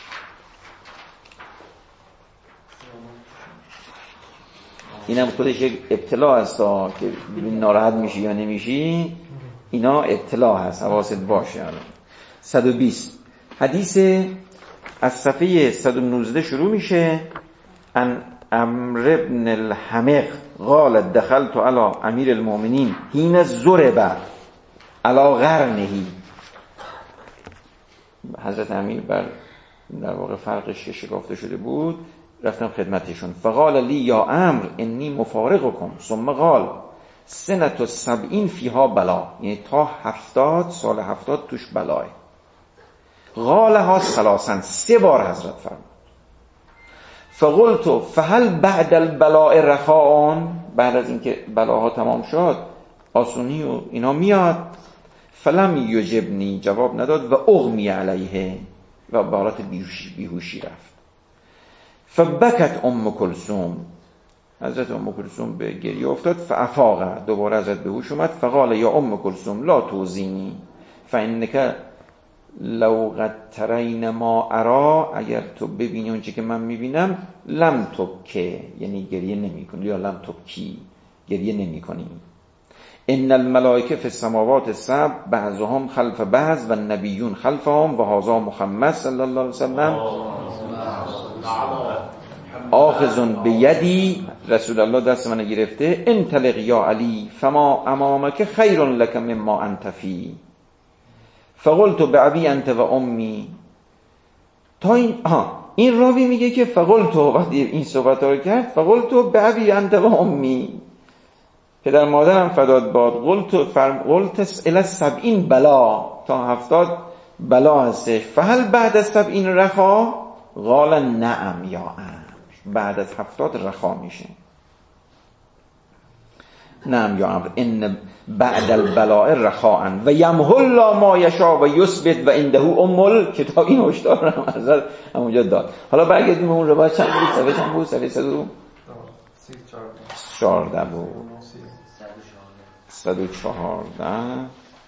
اینم خودش یک ابتلا هست که ببین ناراحت میشی یا نمیشی. اینا ابتلا هست، حواست باشه. صد و بیست حدیث از صفحه صد و نوزده شروع میشه. ان عمرو بن الحمق قال دخلت على امیر المؤمنین حين ضرب على قرنه. حضرت امیر بر در واقع فرقش شکافته شده بود، رفتم خدمتشون. فقال لی یا عمرو انی مفارقکم. ثم قال سنت سبعین فیها بلا، یعنی تا هفتاد سال هفتاد توش بلاه. قالها ثلاثا، سه بار حضرت فرمود. فقلت فهل بعد البلاء رخاء، بعد از اینکه بلاها تمام شد آسونی و اینا میاد؟ فلم یجبنی، جواب نداد. و اغمی علیه، و به حالت بیهوشی رفت. فبکت ام کلثوم، حضرت ام کلثوم به گریه افتاد. فافاق، دوباره حضرت به هوش اومد. فقال یا ام کلثوم لا توزینی فانک لو قد ترین ما ارا، اگر تو ببینی اون چی که من میبینم، لم تبکه، یعنی گریه نمی کنی، یا لم تبکی، گریه نمی کنی. ان الملائکه فی السماوات السبع بعضهم خلف بعض و النبیون خلفهم و هذا محمد صلی الله علیه وسلم آخذ بیدی، رسول الله دست من گرفته. انطلق یا علی فما امامک خیر لک مما انت فی. فقلت بابی انت و امی. تا این ها این راوی میگه که فقلت، وقتی این صحبت رو کرد، فقلت بابی انت و امی، پدر مادرم فداد باد. قلت فرم قلت الی سبعین بلا، تا هفتاد بلا هستش. فهل بعد از سبعین رخا؟ قال نعم یا عمرو، بعد از هفتاد رخا میشه. نعم یا عمرو ان بعد البلاء رخاء و یمحو الله ما یشاء و یثبت و عنده ام الکتاب. این هشدار رو حضرت همونجا داد. حالا برگردیم به اون روایت. چند بود؟ صفحه چند بود؟ صفحه صد و چهارده بود. صد و چهارده.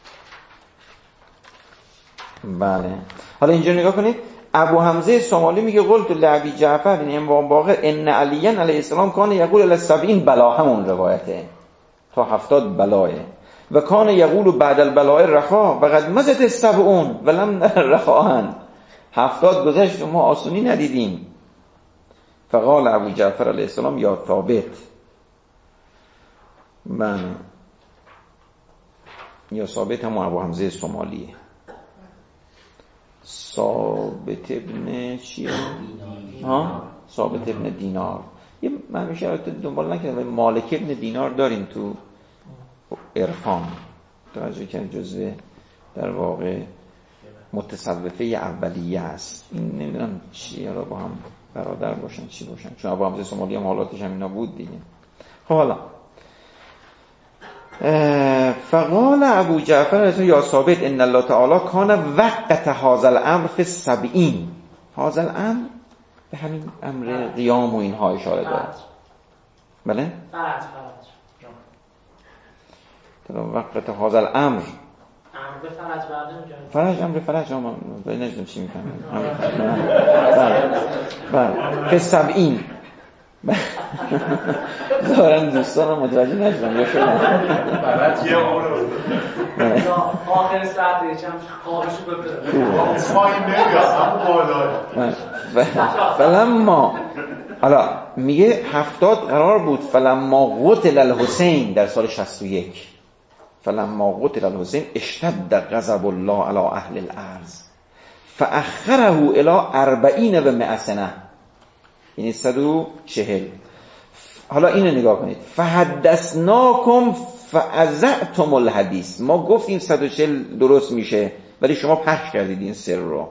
بله. حالا اینجا نگاه کنید. ابو حمزه سومالی میگه قلت لعبی جعفر این امام باقر ان علی علیه السلام کان یقول الی سبعین بلا، همون روایته، تا هفتاد بلاه. و کان یقول بعد البلاء رخا و قد مزت السبعون ولم رخاء، هفتاد گذشت و ما آسونی ندیدیم. فقال ابو جعفر علیه السلام یا ثابت، من یا ثابت هم ابو حمزه سومالیه. ثابت ابن چیه؟ ها؟ ثابت ابن دینار. یه من میشه دنبال نکردم، مالک ابن دینار داریم تو عرفان، توجه کنید، جزء در واقع متصوفه اولیه است. این نمیدونم چیه، را با هم برادر باشن چی باشن، چون ابو حمزه سومالی هم حالاتش هم اینا بود دیگه. خب حالا فقال ابو جعفر یا ثابت ان الله تعالی کان وقت هذا الامر فی السبعین. هذا الامر به همین امر قیام و اینها اشاره داره. بله؟ فرج فرج. وقت هذا الامر. امر به فرج برده فرج، امر فرج، ما نمیدونم چی میفهمم. بله. فی السبعین. دارن دوستان متوجه نشدن یا شدن بعد یه عمر آخر ساعت یکم خواهشو بپره پایین نمیاد اما بالا. فلما، حالا میگه هفتاد قرار بود. فلما قتل الحسین در سال شصت و یک، فلما قتل الحسین اشتد غضب الله علی اهل الارض فاخره الی اربعین و مئة سنه، یعنی صد و چهل. حالا اینو نگاه کنید. فحدثناکم فاذعتم الحدیث، ما گفتیم صد و چهل درست میشه ولی شما پخش کردید این سر رو.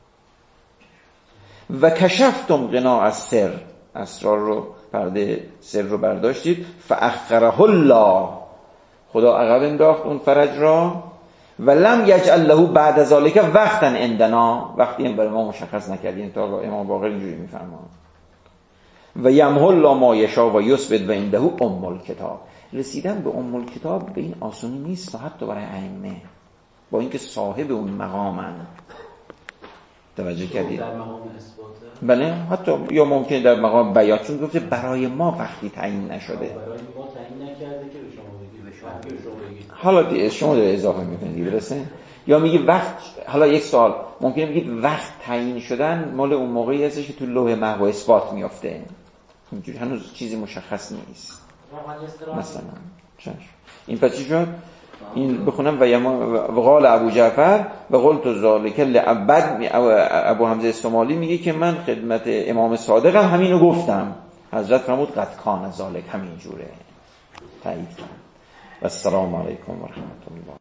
و کشفتم غنا از سر، اسرار رو، پرده سر رو برداشتید. فاخره الله، خدا عقب انداخت اون فرج را. و لم یجعل له بعد ذلك وقتا عندنا، وقتی هم برای ما مشخص نکردین. تا امام باقر اینجوری میفرماد. و یمحو الله ما یشاء و یثبت و عنده ام الکتاب. رسیدن به ام الکتاب به این آسونی نیست، حتی برای ائمه، با اینکه صاحب اون مقامن. توجه کردید؟ در مقام اثباته. بله، حتی یا ممکنه در مقام بیان، چون گفته برای ما وقتی تعیین نشده. برای ما تعیین نکرده که به شما بگید، به شما به شما بگید. حالا شما داره اضافه میکنید درسته؟ یا میگه وقت، حالا یک سوال ممکنه بگید وقت تعیین شدن مال اون موقعی هستش که تو لوح محو اثبات میافته. اینجوری هنوز چیزی مشخص نیست. مثلا مثلا چش این پس چی شد؟ این بخونم و یما و قال ابو جعفر و قلت ذالک لعبد. ابو حمزه الصومالی میگه که من خدمت امام صادقم همینو گفتم. حضرت فرمود قد کان ذالک، همین جوره تایید کرد. و السلام علیکم و رحمت الله.